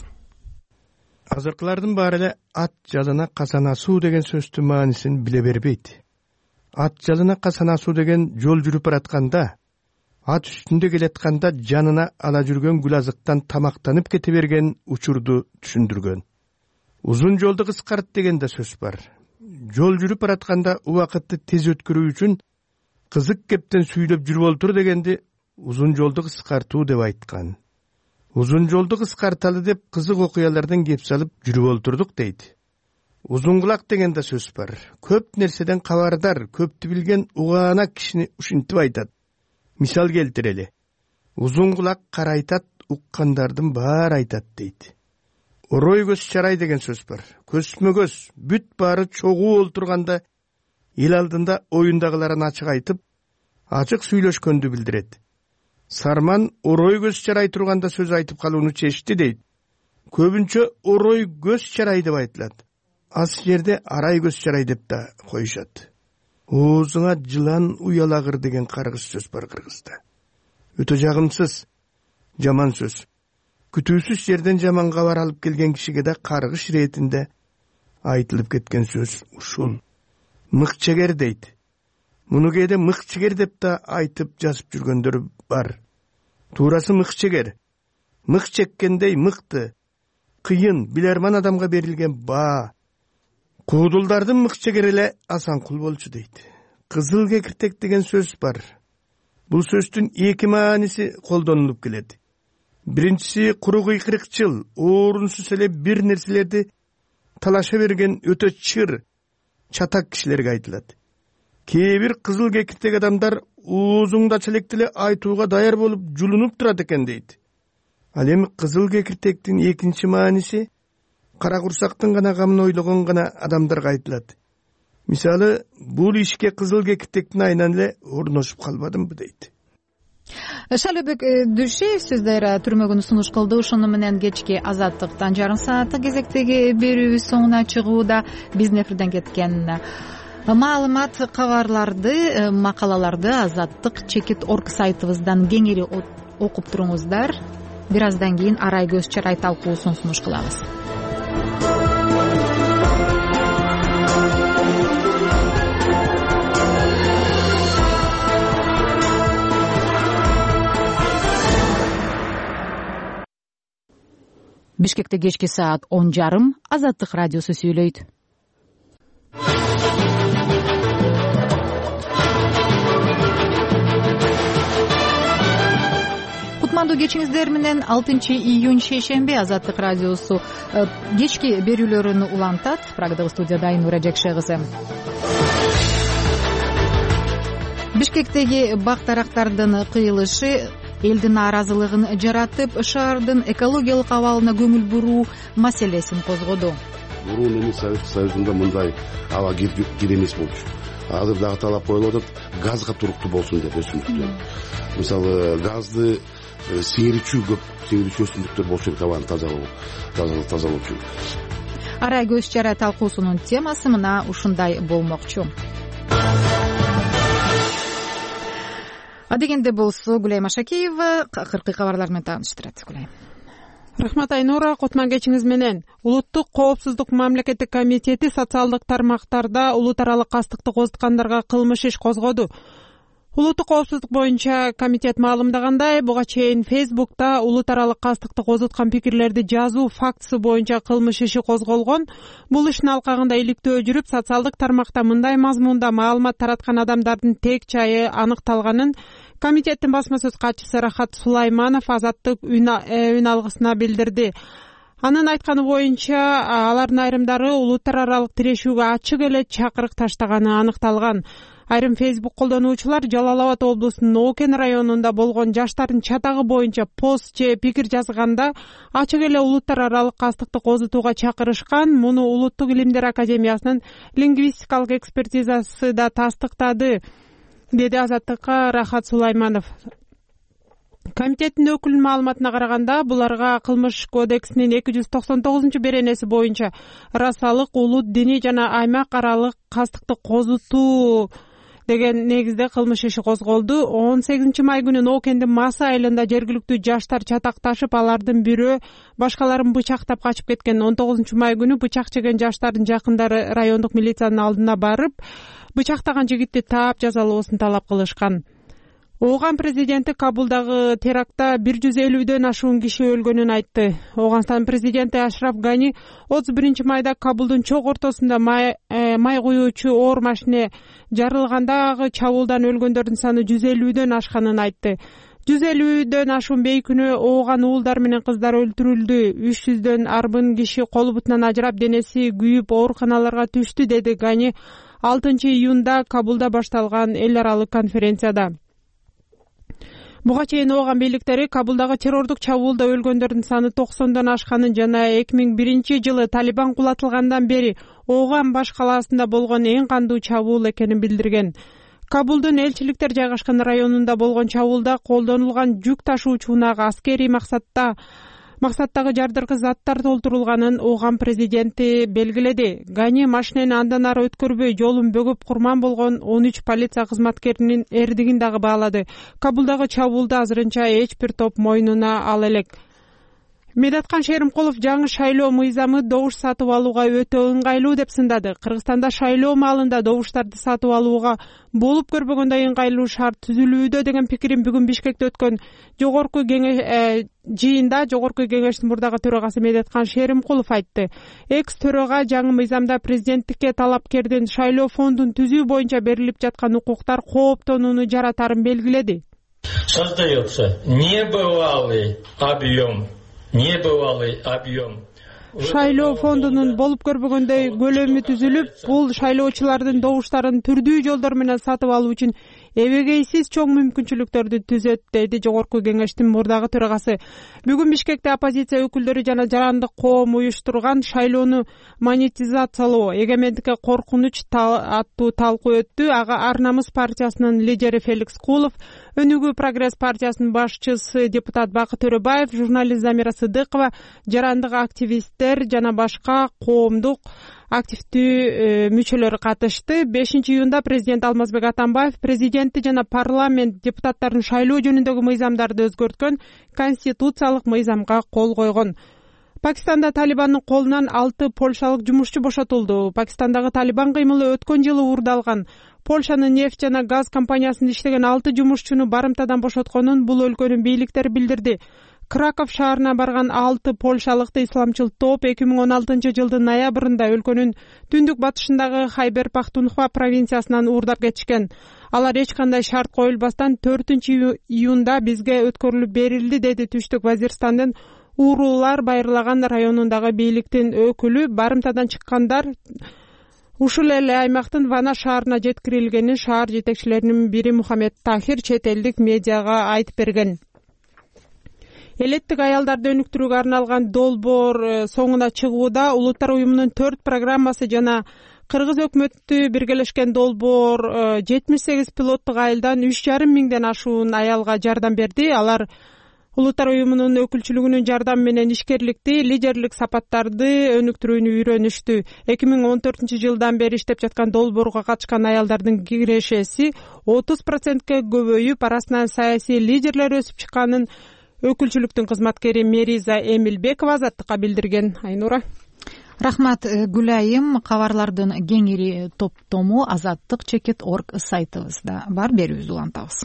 Азыркылардын баары эле ат жалына касанасуу деген сөздүн маанисин биле бербейт. Ат жалына касанасуу деген жол жүрүп баратканда, ат үстүндө келатканда жанына ала жүргөн гүл азыктан тамактанып кете берген учурду түшүндүргөн. Узун жолду кыскарт деген да сөз бар. Жол жүрүп баратканда убакытты тез өткөрүү үчүн кызык кептен сүйлөп жүрүп олтур дегенди узун жолду кыскартуу деп айткан. Узун жолду кыскарталы деп кызык окуялардан кеп салып жүрүп олтурдук дейт. Узун кулак деген да сөз бар. Көп нерседен кабардар, көптү билген угаана кишини ушинтип айтат. Мисал келтирели. Узун кулак карайтат, уккандардын баары айтат дейт. Орой көз чарай деген сөз бар. Көзмө көз, бүт баары чогуу олтурганда эл алдында оюндагыларын ачык айтып, ачык сүйлөшкөндү билдирет. Сарман орой көз чарай турганда сөз айтып калууну чечти дейт. Көбүнчө орой көз чарай деп айтылат. Аз жерде арай көз чарай деп да коюшат. Оозуңа жылан уялагыр деген каргыш сөз бар кыргызда. Өтө жагымсыз, жаман сөз. Күтүүсүз жерден жаман кабар алып келген кишиге да каргыш иретинде айтылып кеткен сөз ушул. Мыкчегер дейт. Муну кээде мыкчегер деп да айтып жазып жүргөндөр бар. Туурасы мыкчегер. Мык чеккендей мыкты, кыйын, билерман адамга берилген баа. Куудулдардын мыкчегери эле Асанкул болчу дейт. Кызыл кекиртек деген сөз бар. Бул сөздүн эки мааниси колдонулуп келет. Биринчиси куру кыйкырыкчыл, орунсуз эле бир нерселерди талаша берген өтө чыр, чатак кишилерге айтылат. Кээ бир кызыл кекиттеги адамдар уузуңдача элек деле айтууга даяр болуп жулунуп турат экен дейт. Ал эми кызыл кекиртектин экинчи мааниси кара курсактын гана камын ойлогон гана адамдарга айтылат. Мисалы, бул ишке кызыл кекиртектин айынан эле орношуп калбадымбы дейт. Шайлообек Дүйшеев сөздөр түрмөгүн сунуш кылды. Ошону менен кечки Азаттыктан жарым сааттык кезектеги берүүбүз соңуна чыгууда. Биздин эфирден кеткен маалымат, кабарларды, макалаларды Азаттык Чекит.org сайтыбыздан кеңири окуп туруңуздар. Бир аздан кийин Арай көз чарай талкуусун сунуш кылабыз. Бишкекте кечки саат 10:30 Азаттык радиосу сүйлөйт. Кутмандуу кечиңиздер менен 6 июнь шейшемби Азаттык радиосу кечки берүүлөрүн улантат. Прагдагы студияда Айнура Жакшы кызы. Бишкектеги бак-дарактардын кыйылышы элдин нааразылыгын жаратып, шаардын экологиялык абалына көңүл буруу маселесин козгоду. Мурун эми Советтик Союзунда мындай аба кир эмес болчу. Азыр дагы талап коюлуп атат, газга туруктуу болсун деп өсүмдүктөр. Мисалы, газды сиңирүүчү көп сиңирүүчү өсүмдүктөр болсо керек, абаны тазалоо үчүн. Арай көз чарай талкуусунун темасы мына ушундай болмокчу. Адегенде болсо Гүлай Машакеева акыркы кабарлар менен тааныштырат. Гүлай. Рахмат Айнура, кутман кечиңиз менен. Улуттук коопсуздук мамлекеттик комитети социалдык тармактарда улут аралык кастыкты козуткандарга кылмыш иш козгоду. Улуттук коопсуздук боюнча комитет маалымдагандай, буга чейин Фейсбукта улут аралык кастыкты козуткан пикирлерди жазуу фактысы боюнча кылмыш иши козголгон. Бул иштин алкагында иликтөө жүрүп, социалдык тармакта мындай мазмунда маалымат тараткан адамдардын тек чайы аныкталганын комитеттин басма сөз катчысы Рахат Сулайманов Азаттык үн алгысына билдирди. Анын айтканы боюнча, алардын айрымдары улуттар аралык тирешүүгө ачык эле чакырык таштаганы аныкталган. Айрым Facebook колдонуучулар Жалал Абад облусунун Окен районунда болгон жаштардын чатагы боюнча пост же пикир жазганда ачык эле улуттар аралык кастыкты козутууга чакырышкан. Муну Улуттук илимдер академиясынын лингвистикалык экспертизасы да тастыктады, деди Азаттыкка Рахат Сулайманов. Комитеттин өкүлүнүн маалыматына караганда, буларга кылмыш кодексинин 299-беренеси боюнча расалык, улут, диний жана аймак аралык кастыкты козутуу деген негизде кылмыш иши козголду. 18 май күнү Окендин Маса айылында жергиликтүү жаштар чатакташып, алардын бирөө башкаларын бычактап качып кеткен. 19 май күнү бычак жеген жаштардын жакындары райондук милициянын алдына барып, бычактаган жигитти таап жазалоосун талап кылышкан. Ооган президенти Кабулдагы терактта 150дөн ашуун киши өлгөнүн айтты. Ооганстан президенти Ашраф Гани 31 майда Кабулдун чок ортосунда май куюучу оор машине жарылгандагы чабуулдан өлгөндөрдүн саны 150дөн ашканын айтты. 150дөн ашуун бейкүнү ооган уулдар менен кыздар өлтүрүлдү. 300дөн арбын киши колу бутунан ажырап, денеси күйүп ооруканаларга түштү, деди Гани 6 июнда Кабулда башталган эл аралык конференцияда. Буга чейин ооган бийликтери Кабулдагы террордук чабуулда өлгөндөрдүн саны 90дон ашканын жана 2001 жылы Талибан кулатылгандан бери ооган баш калаасында болгон эң кандуу чабуул экенин билдирген. Кабулдун элчиликтер жайгашкан районунда болгон чабуулда колдонулган жүк ташуучу унаага аскерий максаттагы жардыргыч заттар толтурулганын ооган президенти белгиледи. Гани машинени андан ары өткөрбөй жолун бөгөп курман болгон 13 полиция кызматкеринин эрдигин дагы баалады. Кабулдагы чабуулду азырынча эч бир топ мойнуна ала элек. Медаткан Шеримкулов жаңы шайлоо мыйзамы добуш сатып алууга өтө ыңгайлуу деп сындады. Кыргызстанда шайлоо маалында добуштарды сатып алууга болуп көрбөгөндөй ыңгайлуу шарт түзүлүүдө деген пикирин бүгүн Бишкекте өткөн жогорку жыйында Жогорку кеңештин мурдагы төрагасы Медаткан Шеримкулов айтты. Экс төрага жаңы мыйзамда президенттикке талапкердин шайлоо фондун түзүү боюнча берилип жаткан укуктар кооптонууну жаратарын белгиледи. Создается небывалый объем шайлоо фондунун болуп көрбөгөндөй көлөмү түзүлүп, бул шайлоочулардын добуштарын түрдүү жолдор менен сатып алуу үчүн эбегейсиз чоң мүмкүнчүлүктөрдү түзөт, дейди Жогорку Кеңештин мурдагы төрагасы. Бүгүн Бишкекте оппозиция өкүлдөрү жана жарандык коом уюштурган шайлоону монетизациялоо, эгемендикке коркунуч аттуу талкуу өттү. Ага Ар намыс партиясынын лидери Феликс Кулов, Өнүгүү Прогресс партиясынын башчысы депутат Бакыт Төрөбаев, журналист Замира Сыдыкова, жарандык активисттер жана башка коомдук активдүү мүчөлөрү катышты. 5-июнда президент Алмазбек Атамбаев президентти жана парламент депутаттарын шайлоо жөнүндөгү мыйзамдарды өзгөрткөн конституциялык мыйзамга кол койгон. Пакистанда Талибандын колунан 6 польшалык жумушчу бошотулду. Пакистандагы Талибан кыймылы өткөн жылы уурдалган. Польшанын нефть жана газ компаниясында иштеген 6 жумушчуну барымтадан бошотконун бул өлкөнүн бийликтери билдирди. Краков шаарына барган 6 польшалыкты исламчыл топ 2016 жылдын ноябрында өлкөнүн түндүк батышындагы Хайбер Пахтунхва провинциясынан уурдап кетишкен. Алар эч кандай шарт коюлбастан 4-июнда бизге өткөрүлүп берилди, деди Түштүк Вазирстандын Уурулар байырлаган районундагы бийликтин өкүлү. Барымтадан чыккандар ушул эле аймактын Вана шаарына жеткирилгенин шаар жетекчилеринин бири Мухаммед Тахир чет элдик медиага айтып берген. Элеттик аялдарды өнүктүрүүгө арналган долбоор соңуна чыгууда. Улуттар уюмунун 4 программасы жана Кыргыз өкмөтү биргелешкен долбоор 78 пилоттук айылдан 3,5 миңден ашуун аялга жардам берди. Алар Улуттар уюмунун өкүлчүлүгүнүн жардамы менен ишкерликти, лидерлик сапаттарды өнүктүрүүнү үйрөнүштү. 2014 жылдан бери иштеп жаткан долбоорго катышкан аялдардын кирешеси 30%ке көбөйүп, арасынан саясий лидерлер өсүп чыкканын өкүлчүлүктүн кызматкери Мериза Эмилбекова Азаттыкка билдирген. Айнура. Рахмат Гүлайым. Кабарлардын кеңири топтому azattik.org сайтыбызда бар, берүүбүздү улантабыз.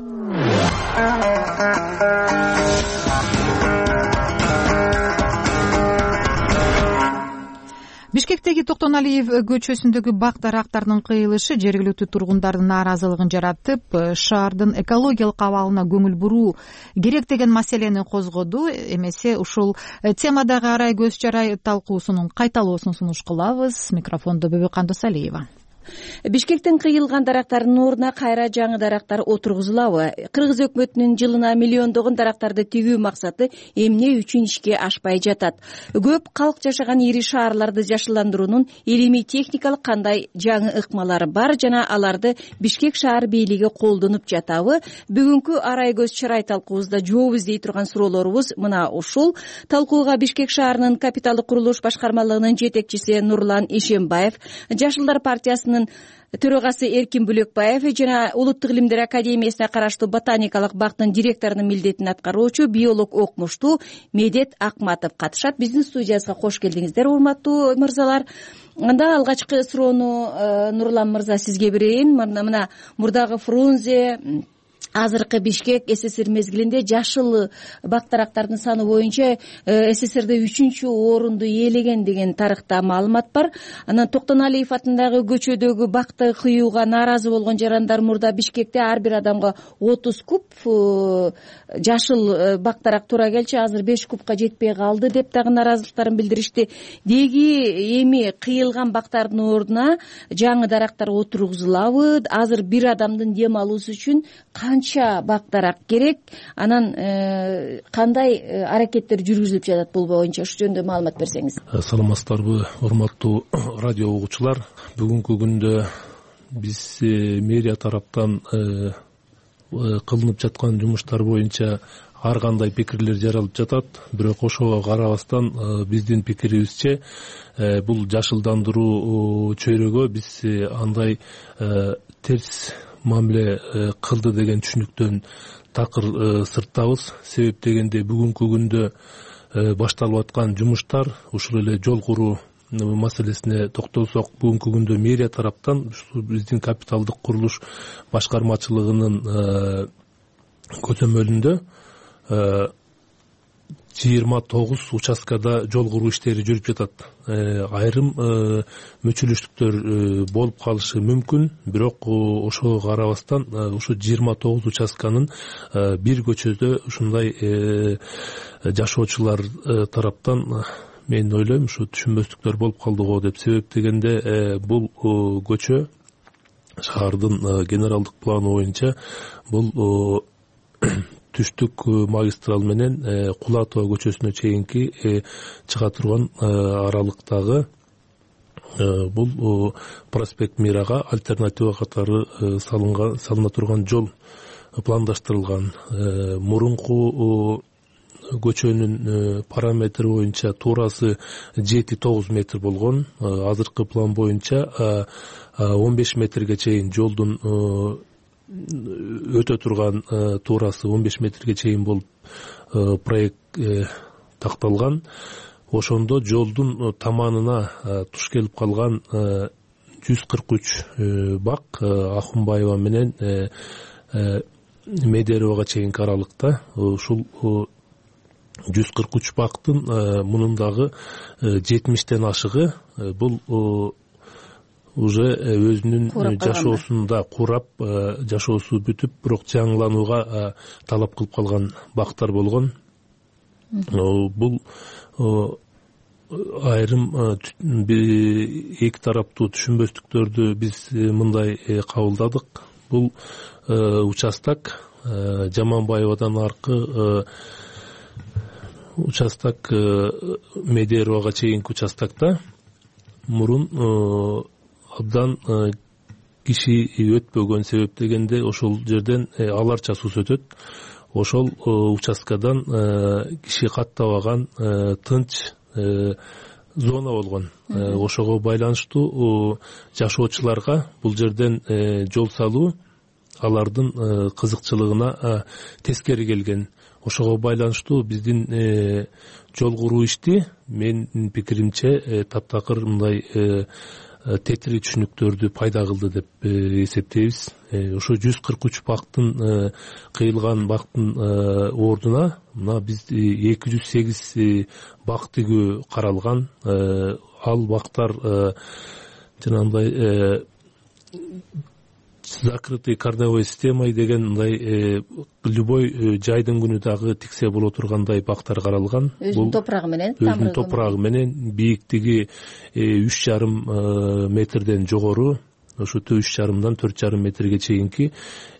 Бишкектеги Токтоналиев көчөсүндөгү бак дарактардын кыйылышы жергиликтүү тургундардын нааразылыгын жаратып, шаардын экологиялык абалына көңүл буруу керек деген маселени козгоду. Эмесе ушул темадагы арай көз жарай талкуусунун кайталоосун сунуш кылабыз. Микрофондо Бөбөк Андосалиева. Бишкектен кыйылган дарактардын ордуна кайра жаңы дарактар отургузулабы? Кыргыз өкмөтүнүн жылына миллиондогон дарактарды тигүү максаты эмне үчүн ишке ашпай жатат? Көп калк жашаган ири шаарларды жашылдандыруунун илимий техникалык кандай жаңы ыкмалары бар жана аларды Бишкек шаар бийлиги колдонуп жатабы? Бүгүнкү арай көз чарай талкуубузда жооп издей турган суроолорубуз мына ушул. Талкууга Бишкек шаарынын капиталдык курулуш башкармалыгынын жетекчиси Нурлан Ишембаев, Жашылдар партиясынын төрагасы Эркин Бөлөкбаев жана Улуттук илимдер академиясына караштуу ботаникалык бактын директорунун милдетин аткаруучу биолог окумуштуу Медет Акматов катышат. Биздин студиябызга кош келдиңиздер, урматтуу мырзалар. Анда алгачкы суроону Нурлан мырза сизге берейин. Мына мурдагы Фрунзе, азыркы Бишкек СССР мезгилинде жашыл бак дарактардын саны боюнча СССРде 3-орунду ээлеген деген тарыхта маалымат бар. Анан Токтоналиев атындагы көчөдөгү бакты кыюуга нааразы болгон жарандар мурда Бишкекте ар бир адамга 30 куб жашыл бак дарак туура келчү, азыр 5 кубка жетпей калды деп дагы нааразылыктарын билдиришти. Деги эми кыйылган бактардын ордуна жаңы дарактар отургузулабы? Азыр бир адамдын дем алуусу үчүн канча бак дарак керек? Анан кандай аракеттер жүргүзүлүп жатат бул боюнча? Ушул жөнүндө маалымат берсеңиз. Саламатсыздарбы, урматтуу радио угуучулар. Бүгүнкү күндө биз мэрия тараптан кылынып жаткан жумуштар боюнча ар кандай пикирлер жаралып жатат. Бирок ошого карабастан биздин пикирибизче бул жашылдандыруу чөйрөгө биз андай терс мамиле кылды деген түшүнүктөн такыр сырттабыз. Себеп дегенде бүгүнкү күндө башталып аткан жумуштар, ушул эле жол куруу маселесине токтолсок, бүгүнкү күндө мэрия тараптан биздин капиталдык курулуш башкармачылыгынын көзөмөлүндө 29 участкада жол куруу иштери жүрүп жатат. Айрым мүчүлүштүктөр болуп калышы мүмкүн, бирок ошого карабастан ушу 29 участканын бир көчөдө ушундай жашоочулар тараптан мен ойлойм ушу түшүнбөстүктөр болуп калды го деп. Себеп дегенде бул көчө шаардын генералдык планы боюнча бул түштүк магистрал менен Кулатова көчөсүнө чейинки чыга турган аралыктагы бул проспект Мирага альтернатива катары салына турган жол пландаштырылган. Мурунку көчөнүн параметри боюнча туурасы 7-9 метр болгон. Азыркы план боюнча 15 метрге чейин жолдун өтө турган туурасы 15 метрге чейин болуп проект такталган. Ошондо жолдун таманына туш келип калган 143 бак Ахунбаева менен Медеровага чейинки аралыкта. Ушул 143 бактын мунун дагы 70тен ашыгы бул уже өзүнүн жашоосунда курап жашоосу бүтүп, бирок жаңыланууга талап кылып калган бактар болгон. Бул айрым эки тараптуу түшүнбөстүктөрдү биз мындай кабылдадык. Бул участок Жаманбаевадан аркы участок Медеровага чейинки участокто мурун абдан киши өтпөгөн. Себеп дегенде ошол жерден аларча суу өтөт. Ошол участкадан киши каттабаган тынч зона болгон. Ошого байланыштуу жашоочуларга бул жерден жол салуу алардын кызыкчылыгына тескери келген. Ошого байланыштуу биздин жол куруу ишти менин пикиримче таптакыр мындай тетири түшүнүктөрдү пайда кылды деп эсептейбиз. Ошо 143 бактын кыйылган бактын ордуна мына биз 208 бак тигүү каралган. Ал бактар жанагындай закрытый корневой системой деген мындай любой жайдын күнү дагы тиксе боло тургандай бактар каралган. Өзүнүн топурагы менен, өзүнүн топурагы менен бийиктиги 3,5 метрден жогору, ошо 3,5-дан 4,5 метрге чейинки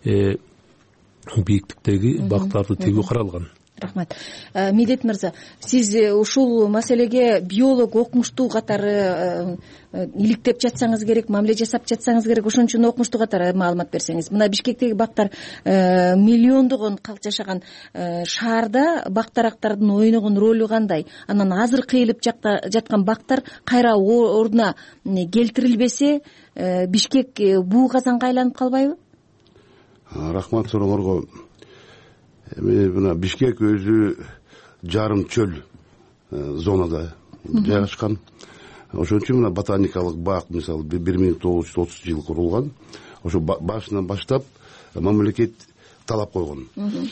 бийиктиктеги бактарды тигүү каралган. Рахмат. Медет мырза, сиз ушул маселеге биолог окумуштуу катары иликтеп жатсаңыз керек, мамиле жасап жатсаңыз керек, ошон үчүн окумуштуу катары маалымат берсеңиз. Мына Бишкектеги бактар миллиондогон калк жашаган шаарда бактарактардын ойногон ролу кандай? Анан азыр кыйылып жаткан бактар кайра ордуна келтирилбесе, Бишкек буу казанга айланып калбайбы? Рахмат сурооңорго. Мына Бишкек өзү жарым чөл зонада жайгашкан. Ошон үчүн мына ботаникалык бак мисалы 1930 жылы курулган. Ошо башынан баштап мамлекет талап койгон.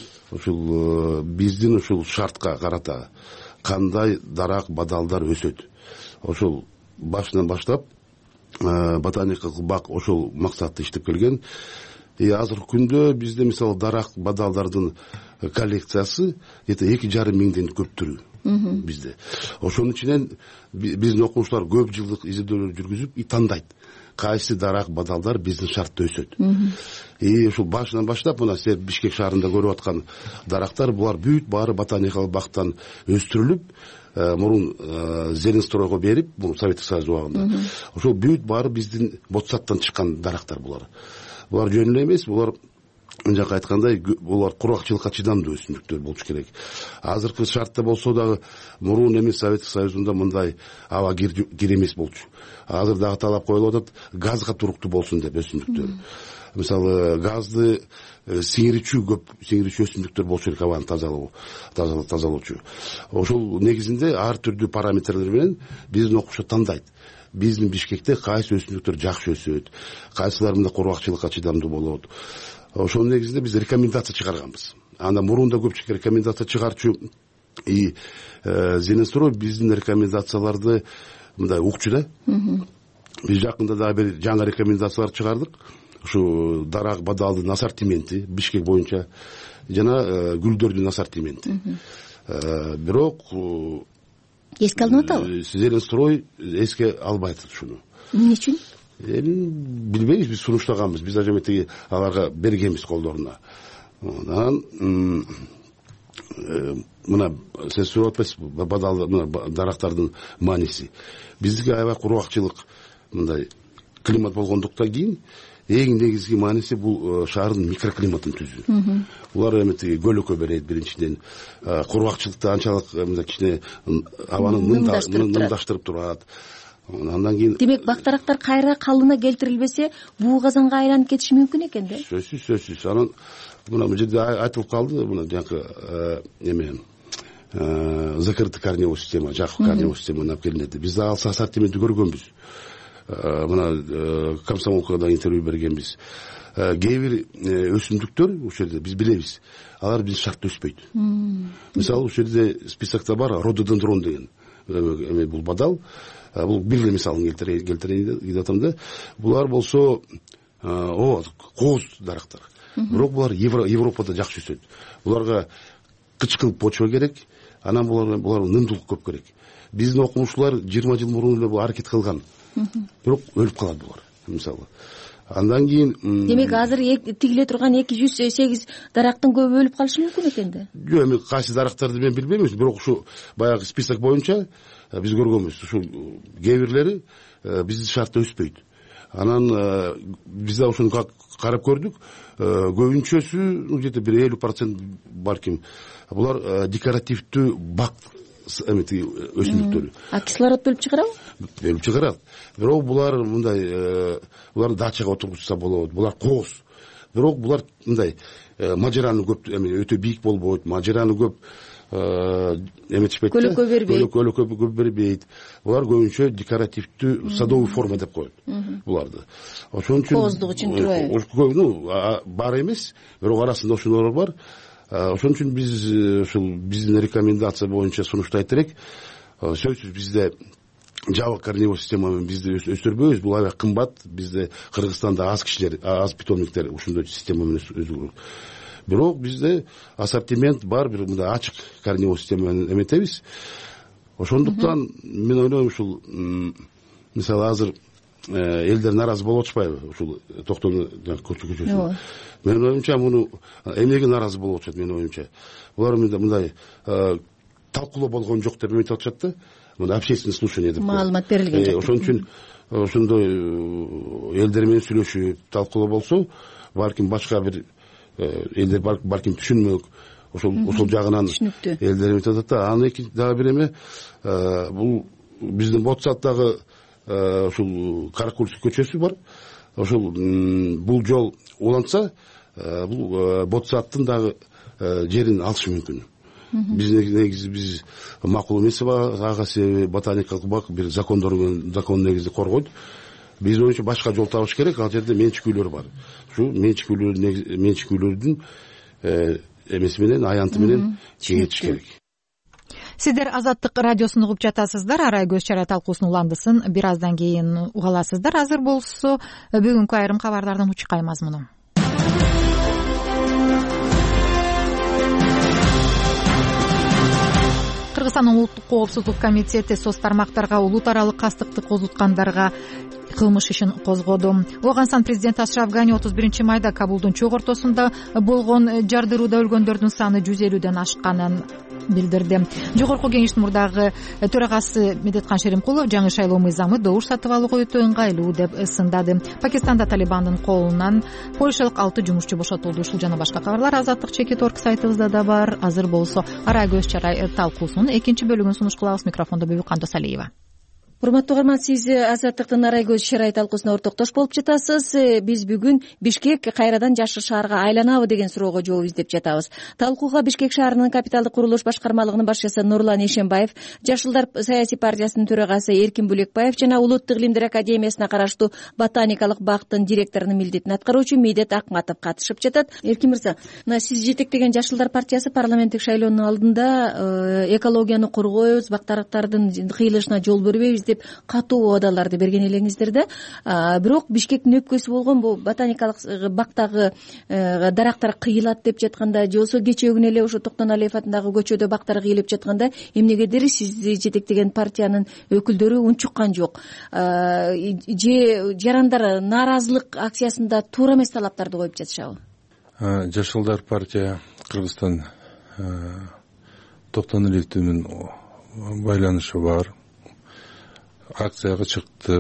Ушул биздин ушул шартка карата кандай дарак бадалдар өсөт. Ошол башынан баштап ботаникалык бак ошол максатты иштеп келген. Азыркы күндө бизде мисалы дарак бадалдардын коллекциясы 2,5 миңден көптүрүү бизде. Ошонун ичинен биздин окумуштуулар көп жылдык изилдөөлөр жүргүзүп тандайт кайсы дарак бадалдар биздин шартта өсөт. Ушул башынан баштап мына сиз Бишкек шаарында көрүп аткан дарактар булар бүт баары ботаникалык бактан өстүрүлүп мурун Зеленстройго берип, бул Советтик Союз убагында. Ошол бүт баары биздин ботсаттан чыккан дарактар булар. Булар жөн эле эмес, булар жака айткандай, булар кургакчылыкка чыдамдуу өсүмдүктөр болуш керек. Азыркы шартта болсо дагы мурун эмес Советтик Союзунда мындай аба кир эмес болчу. Азыр дагы талап коюлуп атат, газга туруктуу болсун деп өсүмдүктөр. Мисалы газды сиңирүүчү көп сиңирүүчү өсүмдүктөр болуш керек, абаны тазалоочу. Ошол негизинде ар түрдүү параметрлер менен биздин окуучу тандайт. Биздин Бишкекте кайсы өсүмдүктөр жакшы өсөт, кайсылар мында кургакчылыкка чыдамдуу болот. Ошонун негизинде биз рекомендация чыгарганбыз. Анда мурунда көпчүлүк рекомендация чыгарчу Зеленстрой биздин рекомендацияларды мындай укчу да. Биз жакында дагы бир жаңы рекомендациялар чыгардык. Ушу дарак бадалдын ассортименти Бишкек боюнча жана гүлдөрдүн ассортименти. Бирок эске алынып атабы? Зеленстрой эске албайт ушуну. Эмне үчүн? Билбейбиз, биз сунуштаганбыз, биз даже эметиги аларга бергенбиз колдоруна. Анан мына сиз сурап атпайсызбы, бадал мына дарактардын мааниси. Биздики аябай кургакчылык мындай климат болгондуктан кийин эң негизги мааниси бул шаардын микроклиматын түзүү. Булар эметиги көлөкө берет, биринчиден кургакчылыкты анчалык мындай кичине абаны нымдаштырып турат. Андан кийин демек бактарактар кайра калыбына келтирилбесе буу казанга айланып кетиши мүмкүн экен да? Сөзсүз. Анан мына бул жерде айтылып калды, мына жанакы эме закрытый корневой система, жакып корневой системаны алып келинет. Биз ал ассортиментти көргөнбүз. Мына комсомолкада интервью бергенбиз. Кээ бир өсүмдүктөр ушул жерде биз билебиз, алар биздин шартта өспөйт. Мисалы ушул жерде списокто бар рододендрон деген бул бадал. Бул бир эле мисалын келтирейин деп атам да. Булар болсо кооз дарактар. Бирок булар Европада жакшы өсөт. Буларга кычкыл почва керек, анан булар нымдуулук көп керек. Биздин окумуштуулар 20 жыл мурун эле бул аракет кылган. Бирок өлүп калат булар, мисалы. Андан кийин демек азыр тигиле турган 208 дарактын көбү өлүп калышы мүмкүн экен да? Жок, эми кайсы дарактарды мен билбейм, бирок ушу баягы список боюнча биз көргөнбүз. Ушул кээ бирлери биздин шартта өспөйт. Анан биз да ушуну карап көрдүк. Көбүнчөсү где-то 50% балким булар декоративдүү бак эмети өсүмдүктөр. Кислород бөлүп чыгарабы? Бөлүп чыгарат. Бирок булар мындай булар дачага отургузса болот. Булар кооз. Бирок булар мындай мажараны көп өтө бийик болбойт. Мажараны көп эметишпейт. Көлөкө бербейт. Булар көбүнчө декоративдүү садовый форма деп коет буларды. Ошон үчүн кооздук үчүн турбайбы? Бар эмес, бирок арасында ошолор бар. Ошон үчүн биз ушул биздин рекомендация боюнча сунуштайт элек. Сөзсүз бизде жабык корневой системаны бизде өстүрбөйбүз. Бул аябай кымбат. Бизде Кыргызстанда аз кишилер, аз питомниктер ушундай система менен өсүрөт. Бирок бизде ассортимент бар, бир мындай ачык корневой системаны эметебиз. Ошондуктан мен ойлойм ушул мисалы азыр элдер наразы болуп атышпайбы ушул токтону көчөсү. Менин оюмча муну эмнеге наразы болуп атышат менин оюмча. Булар мындай талкуулоо болгон жок деп эметип атышат да. Мына общественный слушание деп маалымат берилген жок. Ошон үчүн ошондой элдер менен сүйлөшүп талкуулоо болсо, балким башка бир элдер балким түшүнмөк, ошол жагынан элдер эметип атат да. Анан экинчи дагы бир эме, бул биздин Ботсаттагы ушул Каракульский көчөсү бар. Ошол бул жол уланса, бул Ботсаттын дагы жерин алышы мүмкүн. Биз макул эмес ага себеби ботаникалык бак бир закон негизинде коргойт. Биз боюнча башка жол табыш керек. Ал жерде менчикүүлөр бар. Ушу менчикүүлөрдүн эмеси менен, аянты менен кеңейтиш керек. Сиздер Азаттык радиосун угуп жатасыздар. Арай көз чара талкуусунун уландысын бир аздан кийин угаласыздар. Азыр болсо бүгүнкү айрым кабарлардын учкай мазмуну. Кыргызстандын улуттук коопсуздук комитети соц тармактарга улут аралык кастыкты козуткандарга кылмыш ишин козгоду. Оганстан президенти Ашраф Гани 31 майда Кабулдун чок ортосунда болгон жардырууда өлгөндөрдүн саны 150ден ашканын билдирди. Жогорку кеңештин мурдагы төрагасы Медеткан Шеримкулов жаңы шайлоо мыйзамы добуш сатып алууга өтө ыңгайлуу деп сындады. Пакистанда Талибандын колунан польшалык 6 жумушчу бошотулду. Ушул жана башка кабарлар Азаттык чекит.org сайтыбызда да бар. Азыр болсо Арай көз чара талкуусунун экинчи бөлүгүн сунуш кылабыз. Микрофондо Бөбүк Кандосалиева. Урматтуу угарман, сиз Азаттыктын Арай көз чара талкуусуна ортоктош болуп жатасыз. Биз бүгүн Бишкек кайрадан жашыл шаарга айланабы деген суроого жооп издеп жатабыз. Талкууга Бишкек шаарынын капиталдык курулуш башкармалыгынын башчысы Нурлан Эшенбаев, Жашылдар саясий партиясынын төрагасы Эркин Булекбаев жана Улуттук илимдер академиясына караштуу ботаникалык бактын директорунун милдетин аткаруучу Медет Акматов катышып жатат. Эркин мырза, мына сиз жетектеген Жашылдар партиясы парламенттик шайлоонун алдында экологияны коргойбуз, бактарактардын кыйылышына жол бербейбиз деп катуу убадаларды берген элеңиздер да. Бирок Бишкектин өпкөсү болгон бул ботаникалык бактагы дарактар кыйылат деп жатканда, же болбосо кечээ күнү эле ошо Токтоналиев атындагы көчөдө бактар кыйылып жатканда эмнегедир сизди жетектеген партиянын өкүлдөрү унчуккан жок, же жарандар нааразылык акциясында туура эмес талаптарды коюп жатышабы? Жашылдар партия Кыргызстан Токтоналиев менен байланышы бар. Акцияга чыктык.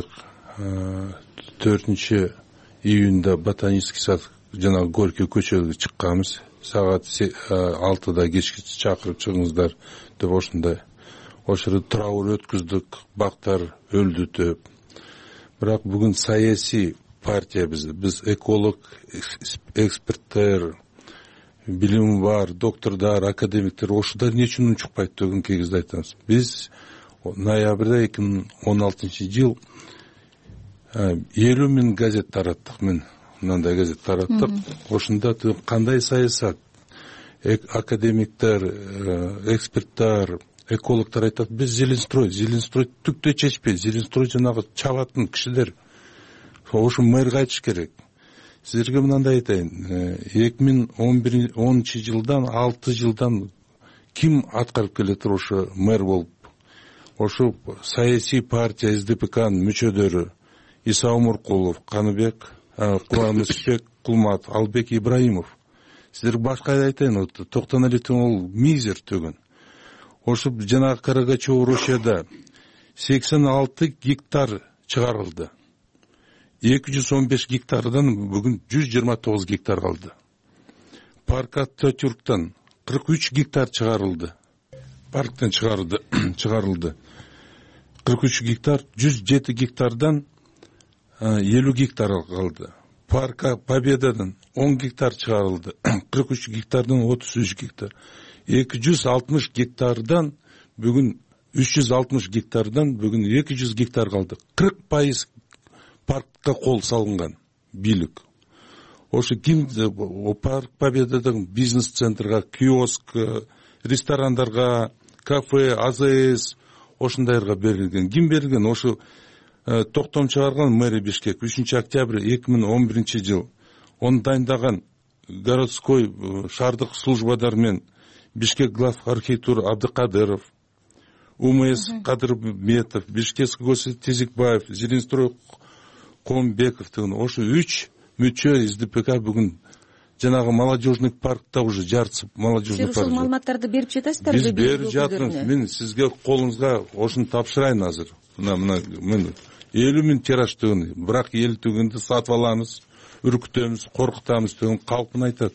4 июнда Ботанический сад жана Горький көчөгө чыкканбыз. Саат 6-да кечки чакырып чыгыңыздар деп ошондой. Ошол траур өткүздүк, бактар өлдү деп. Бирок бүгүн саясий партия биз эколог, эксперттер, билими бар, доктордар, академиктер ошолор эмне үчүн унчукпайт деген кезди айтабыз. Биз ноябрда 2016-жыл 50 миң газет тараттык. Мен мындай газет тараттык. Ошондо кандай саясат? Академиктер, эксперттер, экологтор айтат, биз Зеленстрой түктө чечпейт. Зеленстрой жанагы чабатын кишилер. Ошо мэрге айтыш керек. Силерге мындай айтайын. 2010-жылдан 6 жылдан ким аткарып келетир ошо мэр болуп? Ошо саясий партия СДПКнын мүчөлөрү Иса Омуркулов, Каныбек, Кубанычбек Кулмат, Албек Ибраимов. Силерге башка айтайын, Токтоналиевдин ол мизер төгөн. Ошо жанагы Карагачево Рощада 86 гектар чыгарылды. 215 гектардан бүгүн 129 гектар калды. Парк Ататюрктан 43 гектар чыгарылды. Парктан чыгарылды. 43 гектар, 107 гектардан 50 гектар калды. Парка Победадан 10 гектар чыгарылды. 43 гектардан 33 гектар. 260 гектардан бүгүн 360 гектардан бүгүн 200 гектар калды. 40% паркка кол салынган бийлик. Ошо ким Парк Победадан бизнес-центрга, киоск, ресторандарга, кафе, АЗС ошондайларга берилген. Ким берилген? Ошо токтом чыгарган мэри Бишкек 3 октябрь 2011-жыл. Оны дайындаган городской шаардык службадар менен Бишкек глав архитектор Абдыкадыров, УМС Кадырметов, Бишкекский госсовет Тезикбаев, Зеленстрой Комбеков деген ошо 3 мүчө СДПК бүгүн жанагы молодежный паркта уже жартысы молодежный парк. Ошол маалыматтарды берип жатасыздарбы? Биз берип жатабыз. Мен сизге колуңузга ошону тапшырайын азыр. Мына мен 50 миң тираж деген, бирок эл дегенди сатып алабыз, үркүтөбүз, коркутабыз деген калпын айтат.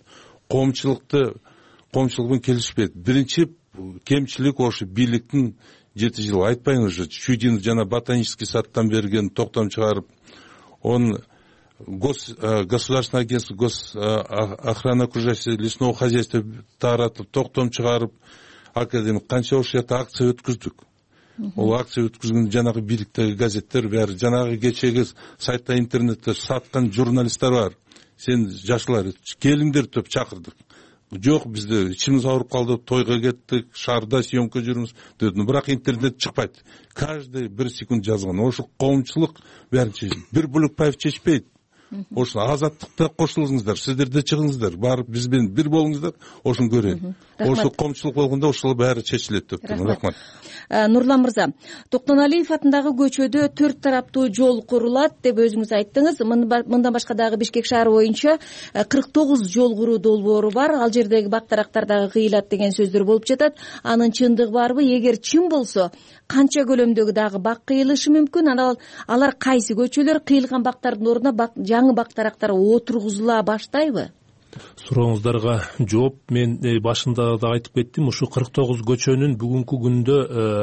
Коомчулук келишпейт. Биринчи кемчилик ошо бийликтин 7 жыл айтпайын уже. Чүйдин жана Ботанический садтан берген токтом чыгарып, он государственное агентство охраны окружающего лесного хозяйства таратып, токтом чыгарып, академик канча ошол жерде акция өткүздүк. Ол акция өткүзгөн жанагы бийликтеги газеттер баары, жанагы кечеги сайтта интернетте саткан журналисттер бар. Сен жашлар келиңдер деп чакырдык. Жок, бизде ичimiz ауырып калды, тойго кеттик, шаарда съемка жүрүбүз деди. Бирок интернет чыкпайт. Каждый 1 секунд жазган. Ошо коомчулук баарын чечет. Бир Булукбаев чечпейт. Ошо азаттыкта кошулуңуздар, сиздер да чыгыңыздар, барып биз менен бир болуңуздар, ошону көрөйүн. Ошо коомчулук болгондо ошол баары чечилет деп турмун. Рахмат. Нурлан мырза, Токтоналиев атындагы көчөдө 4 тараптуу жол курулат деп өзүңүз айттыңыз. Мындан башка дагы Бишкек шаары боюнча 49 жол куруу долбоору бар. Ал жердеги бак дарактар дагы кыйылат деген сөздөр болуп жатат. Анын чындыгы барбы? Эгер чын болсо, канча көлөмдөгү дагы бак кыйылышы мүмкүн? Алар кайсы көчөлөр? Кыйылган бактардын ордуна жаңы бак дарактар отургузула баштайбы? Сурооңуздарга жооп, мен башында да айтып кеттим, ушу 49 көчөнүн бүгүнкү күндө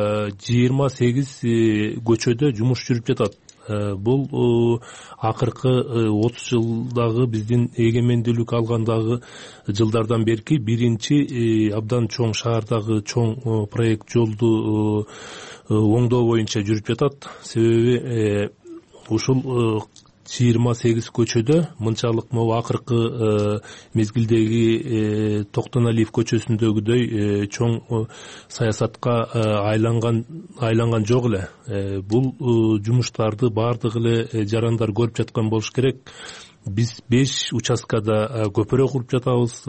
28 көчөдө жумуш жүрүп жатат. Бул акыркы 30 жылдагы биздин эгемендүүлүк алгандагы жылдардан берки биринчи абдан чоң шаардагы чоң проект жолду оңдоо боюнча жүрүп жатат. Себеби ушул 28 көчөдө мынчалык могу акыркы мезгилдеги Токтоналиев көчөсүндөгүдөй чоң саясатка айланган жок эле. Бул жумуштарды баардык эле жарандар көрүп жаткан болуш керек. Биз 5 участкада көпүрө куруп жатабыз.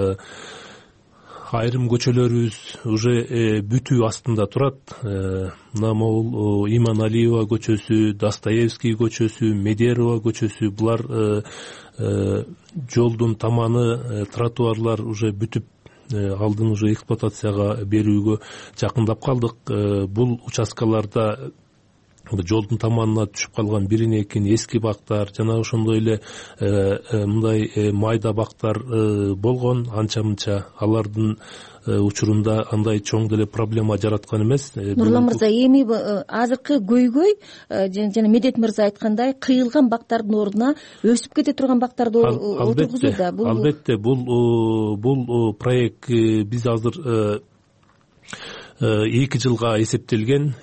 Айрым көчөлөрүбүз уже бүтүү астында турат. Мына могул Иманалиева көчөсү, Достоевский көчөсү, Медерова көчөсү, булар жолдун таманы, тротуарлар уже бүтүп, алдын уже эксплуатацияга берүүгө жакындап калдык. Бул участкаларда жолдун таманына түшүп калган бирин экин эски бактар жана ошондой эле мындай майда бактар болгон, анча мынча. Алардын учурунда андай чоң деле проблема жараткан эмес. Нурлан мырза, эми азыркы көйгөй жана Медет мырза айткандай кыйылган бактардын ордуна өсүп кете турган бактарды отургузууда. Албетте, бул проект биз азыр 2 жылга эсептелген.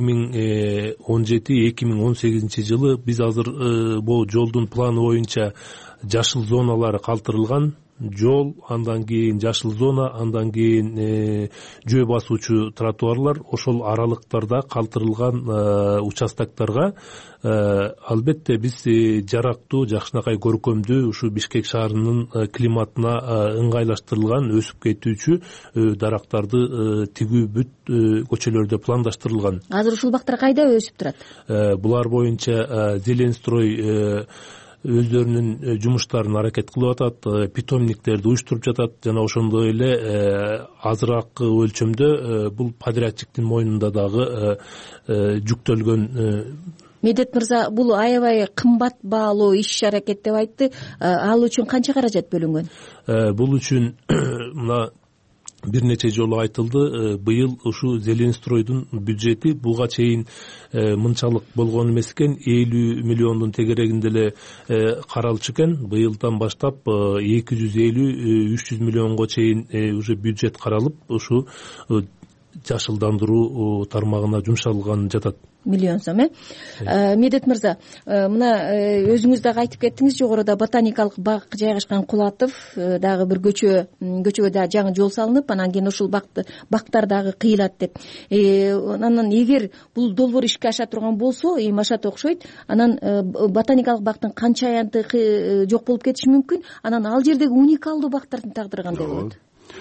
2017-2018 жылы биз азыр бул жолдун планы боюнча жашыл зоналары калтырылган. Жол, андан кийин жашыл зона, андан кийин жөө басуучу тротуарлар, ошол аралыктарда калтырылган участоктарга албетте биз жарактуу, жакшынакай көркөмдүү, ушу Бишкек шаарынын климатына ыңгайлаштырылган өсүп кетүүчү дарактарды тигүү бүт көчөлөрдө пландаштырылган. Азыр ушул бактар кайда өсүп турат? Булар боюнча Зеленстрой өздөрүнүн жумуштарын аракет кылып атат, питомниктерди уюштуруп жатат жана ошондой эле азыраак өлчөмдө бул подрядчиктин мойнунда дагы жүктөлгөн. Медет мырза, бул аябай кымбат баалуу иш-аракет деп айтты. Ал үчүн канча каражат бөлүнгөн? Бул үчүн мына бир нече жолу айтылды, быйыл ушу Зеленстройдун бюджети буга чейин мынчалык болгон эмес экен, 50 миллиондун тегерегинде эле каралчу экен. Быйылдан баштап 250-300 миллионго чейин уже бюджет каралып, ушу жашылдандыруу тармагына жумшалган жатат. Миллион сом, Медет мырза, мына өзүңүз дагы айтып кеттиңиз, жогоруда ботаникалык бак жайгашкан Кулатов дагы бир көчөгө дагы жаңы жол салынып, анан кийин ушул бактар дагы кыйылат деп. Анан эгер бул долбоор ишке аша турган болсо, эми ашат окшойт, анан ботаникалык бактын канча аянты жок болуп кетиши мүмкүн. Анан ал жердеги уникалдуу бактардын тагдыры кандай болот?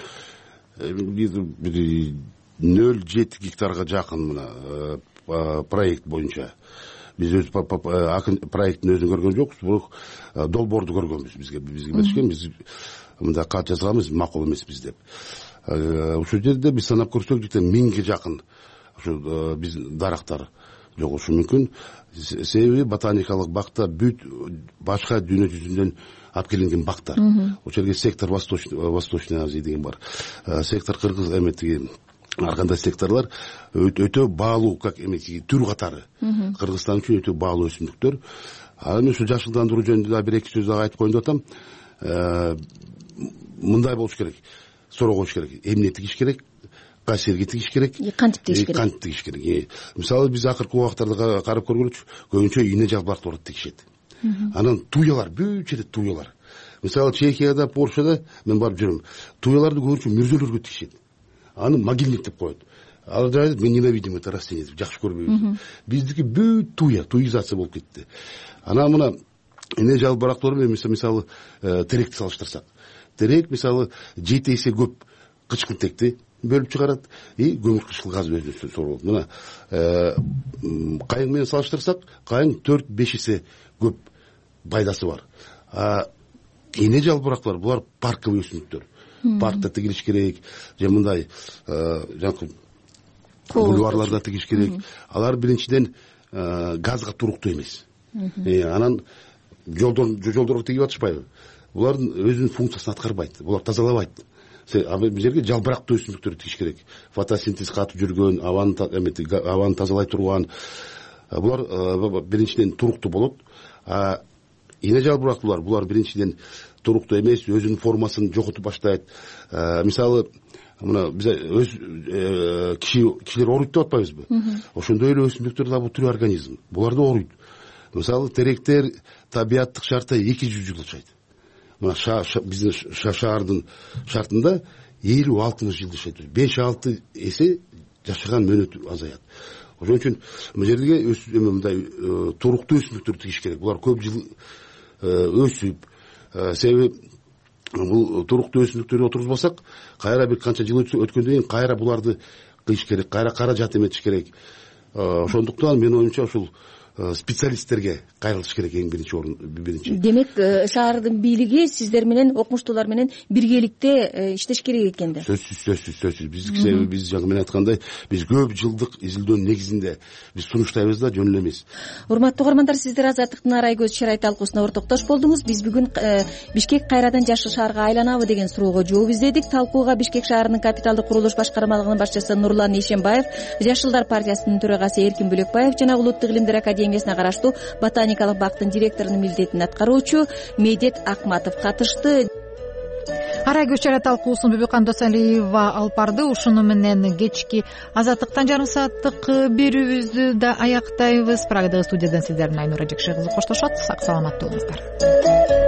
0,7 гектарга жакын мына проект боюнча биз өз проекттин өзүн көргөн жокпуз, бирок долбоорду көргөнбүз. Бизге беришкен, биз мындай кат жазганбыз, макул эмеспиз деп. Ушул жерде биз санап көрсөк, 1000ге жакын ушу биз дарактар жогушу мүмкүн. Себеби ботаникалык бакта бүт башка дүйнө жүзүнөн алып келинген бактар. Ошол жерге сектор Восточный Азия деген бар. Сектор Кыргыз эметиги ар кандай секторлор өтө баалуу, как эметиги түр катары. Кыргызстан үчүн өтө баалуу өсүмдүктөр. Анан ушу жашылдандыруу жөнүндө да бир эки сөз дагы айтып коеюн деп атам. Мындай болуш керек, суроо коюш керек. Эмне тигиш керек? Кайсы жерге тигиш керек? Кантип тигиш керек? Кантип тигиш керек? Мисалы биз акыркы убактарда карап көргөнчү, көбүнчө ийне жалбырактарды тигишет. Анан туялар, бүт жерде туялар. Мисалы Чехияда, Польшада мен барып жүрөм. Туяларды көбүнчө мүрзөлөргө тигишет. Аны могильник деп коет. Ал жайда мен ненавидим это растение, жакшы көрбөйм. Биздики бүт туизация болуп кетти. Анан мына эне жалбырактар менен мисалы теректи салыштырсак. Терек мисалы 7 эсе көп кычкынтекти бөлүп чыгарат, көмүр кычкыл газ өзүнүн сорулат. Мына кайың менен салыштырсак, кайың 4-5 эсе көп пайдасы бар. Эне жалбырактар булар парковый өсүмдүктөр. Паркта тигилиш керек, же мындай бульварларда тигиш керек. Алар биринчиден газга туруктуу эмес. Анан жолдорго тигип атышпайбы? Булардын өзүнүн функциясын аткарбайт. Булар тазалабайт. Бул жерге жалбырактуу өсүмдүктөрдү тигиш керек. Фотосинтез катып жүргөн, абаны тазалай турган. Булар биринчиден туруктуу болот. Эне жалбырактуулар булар биринчиден туруктуу эмес, өзүнүн формасын жоготуп баштайт. Мисалы, мына биз кишилер ооруйт деп атпайбызбы? Ошондой эле өсүмдүктөр да бул түрү организм. Булар да ооруйт. мисалы теректер табияттык шартта 200 жыл жашайт. Мына биздин шаардын шартында 50-60 жыл жашайт. 5-6 эсе жашаган мөөнөтү азаят. Ошон үчүн бул жерге мындай туруктуу өсүмдүктөр тигиш керек. Булар көп жыл өсүп, себеби бул туруктуу өсүмдүктөрдү отургузбасак, кайра бир канча жыл өткөндөн кийин кайра буларды кыйыш керек, кайра каражат эметиш керек. Ошондуктан мен оюмча ушул специалисттерге кайрылыш керек эң биринчи. Демек, шаардын бийлиги сиздер менен, окумуштуулар менен биргеликте иштеш керек экен да. Сөзсүз. Биз жаңы мен айткандай, биз көп жылдык изилдөөнүн негизинде биз сунуштайбыз да, жөн эле эмес. Урматтуу угармандар, сиздер Азаттыктын арай көз чырай талкуусуна ортоктош болдуңуз. Биз бүгүн Бишкек кайрадан жашыл шаарга айланабы деген суроого жооп издедик. Талкууга Бишкек шаарынын капиталдык курулуш башкармалыгынын башчысы Нурлан Ишембаев, Жашылдар партиясынын төрагасы Эркин Бөлөкбаев жана Улуттук илимдер академиясына караштуу ботаникалык бактын директорунун милдетин аткаруучу Медет Акматов катышты. Арай көз чарай талкуусун Бүбүкан Досалиева алып барды. Ушуну менен кечки Азаттыктан жарым сааттык берүүбүздү да аяктайбыз. Прагадагы студиядан сиздер менен Айнура Жекши кызы коштошот. Сак саламат болуңуздар.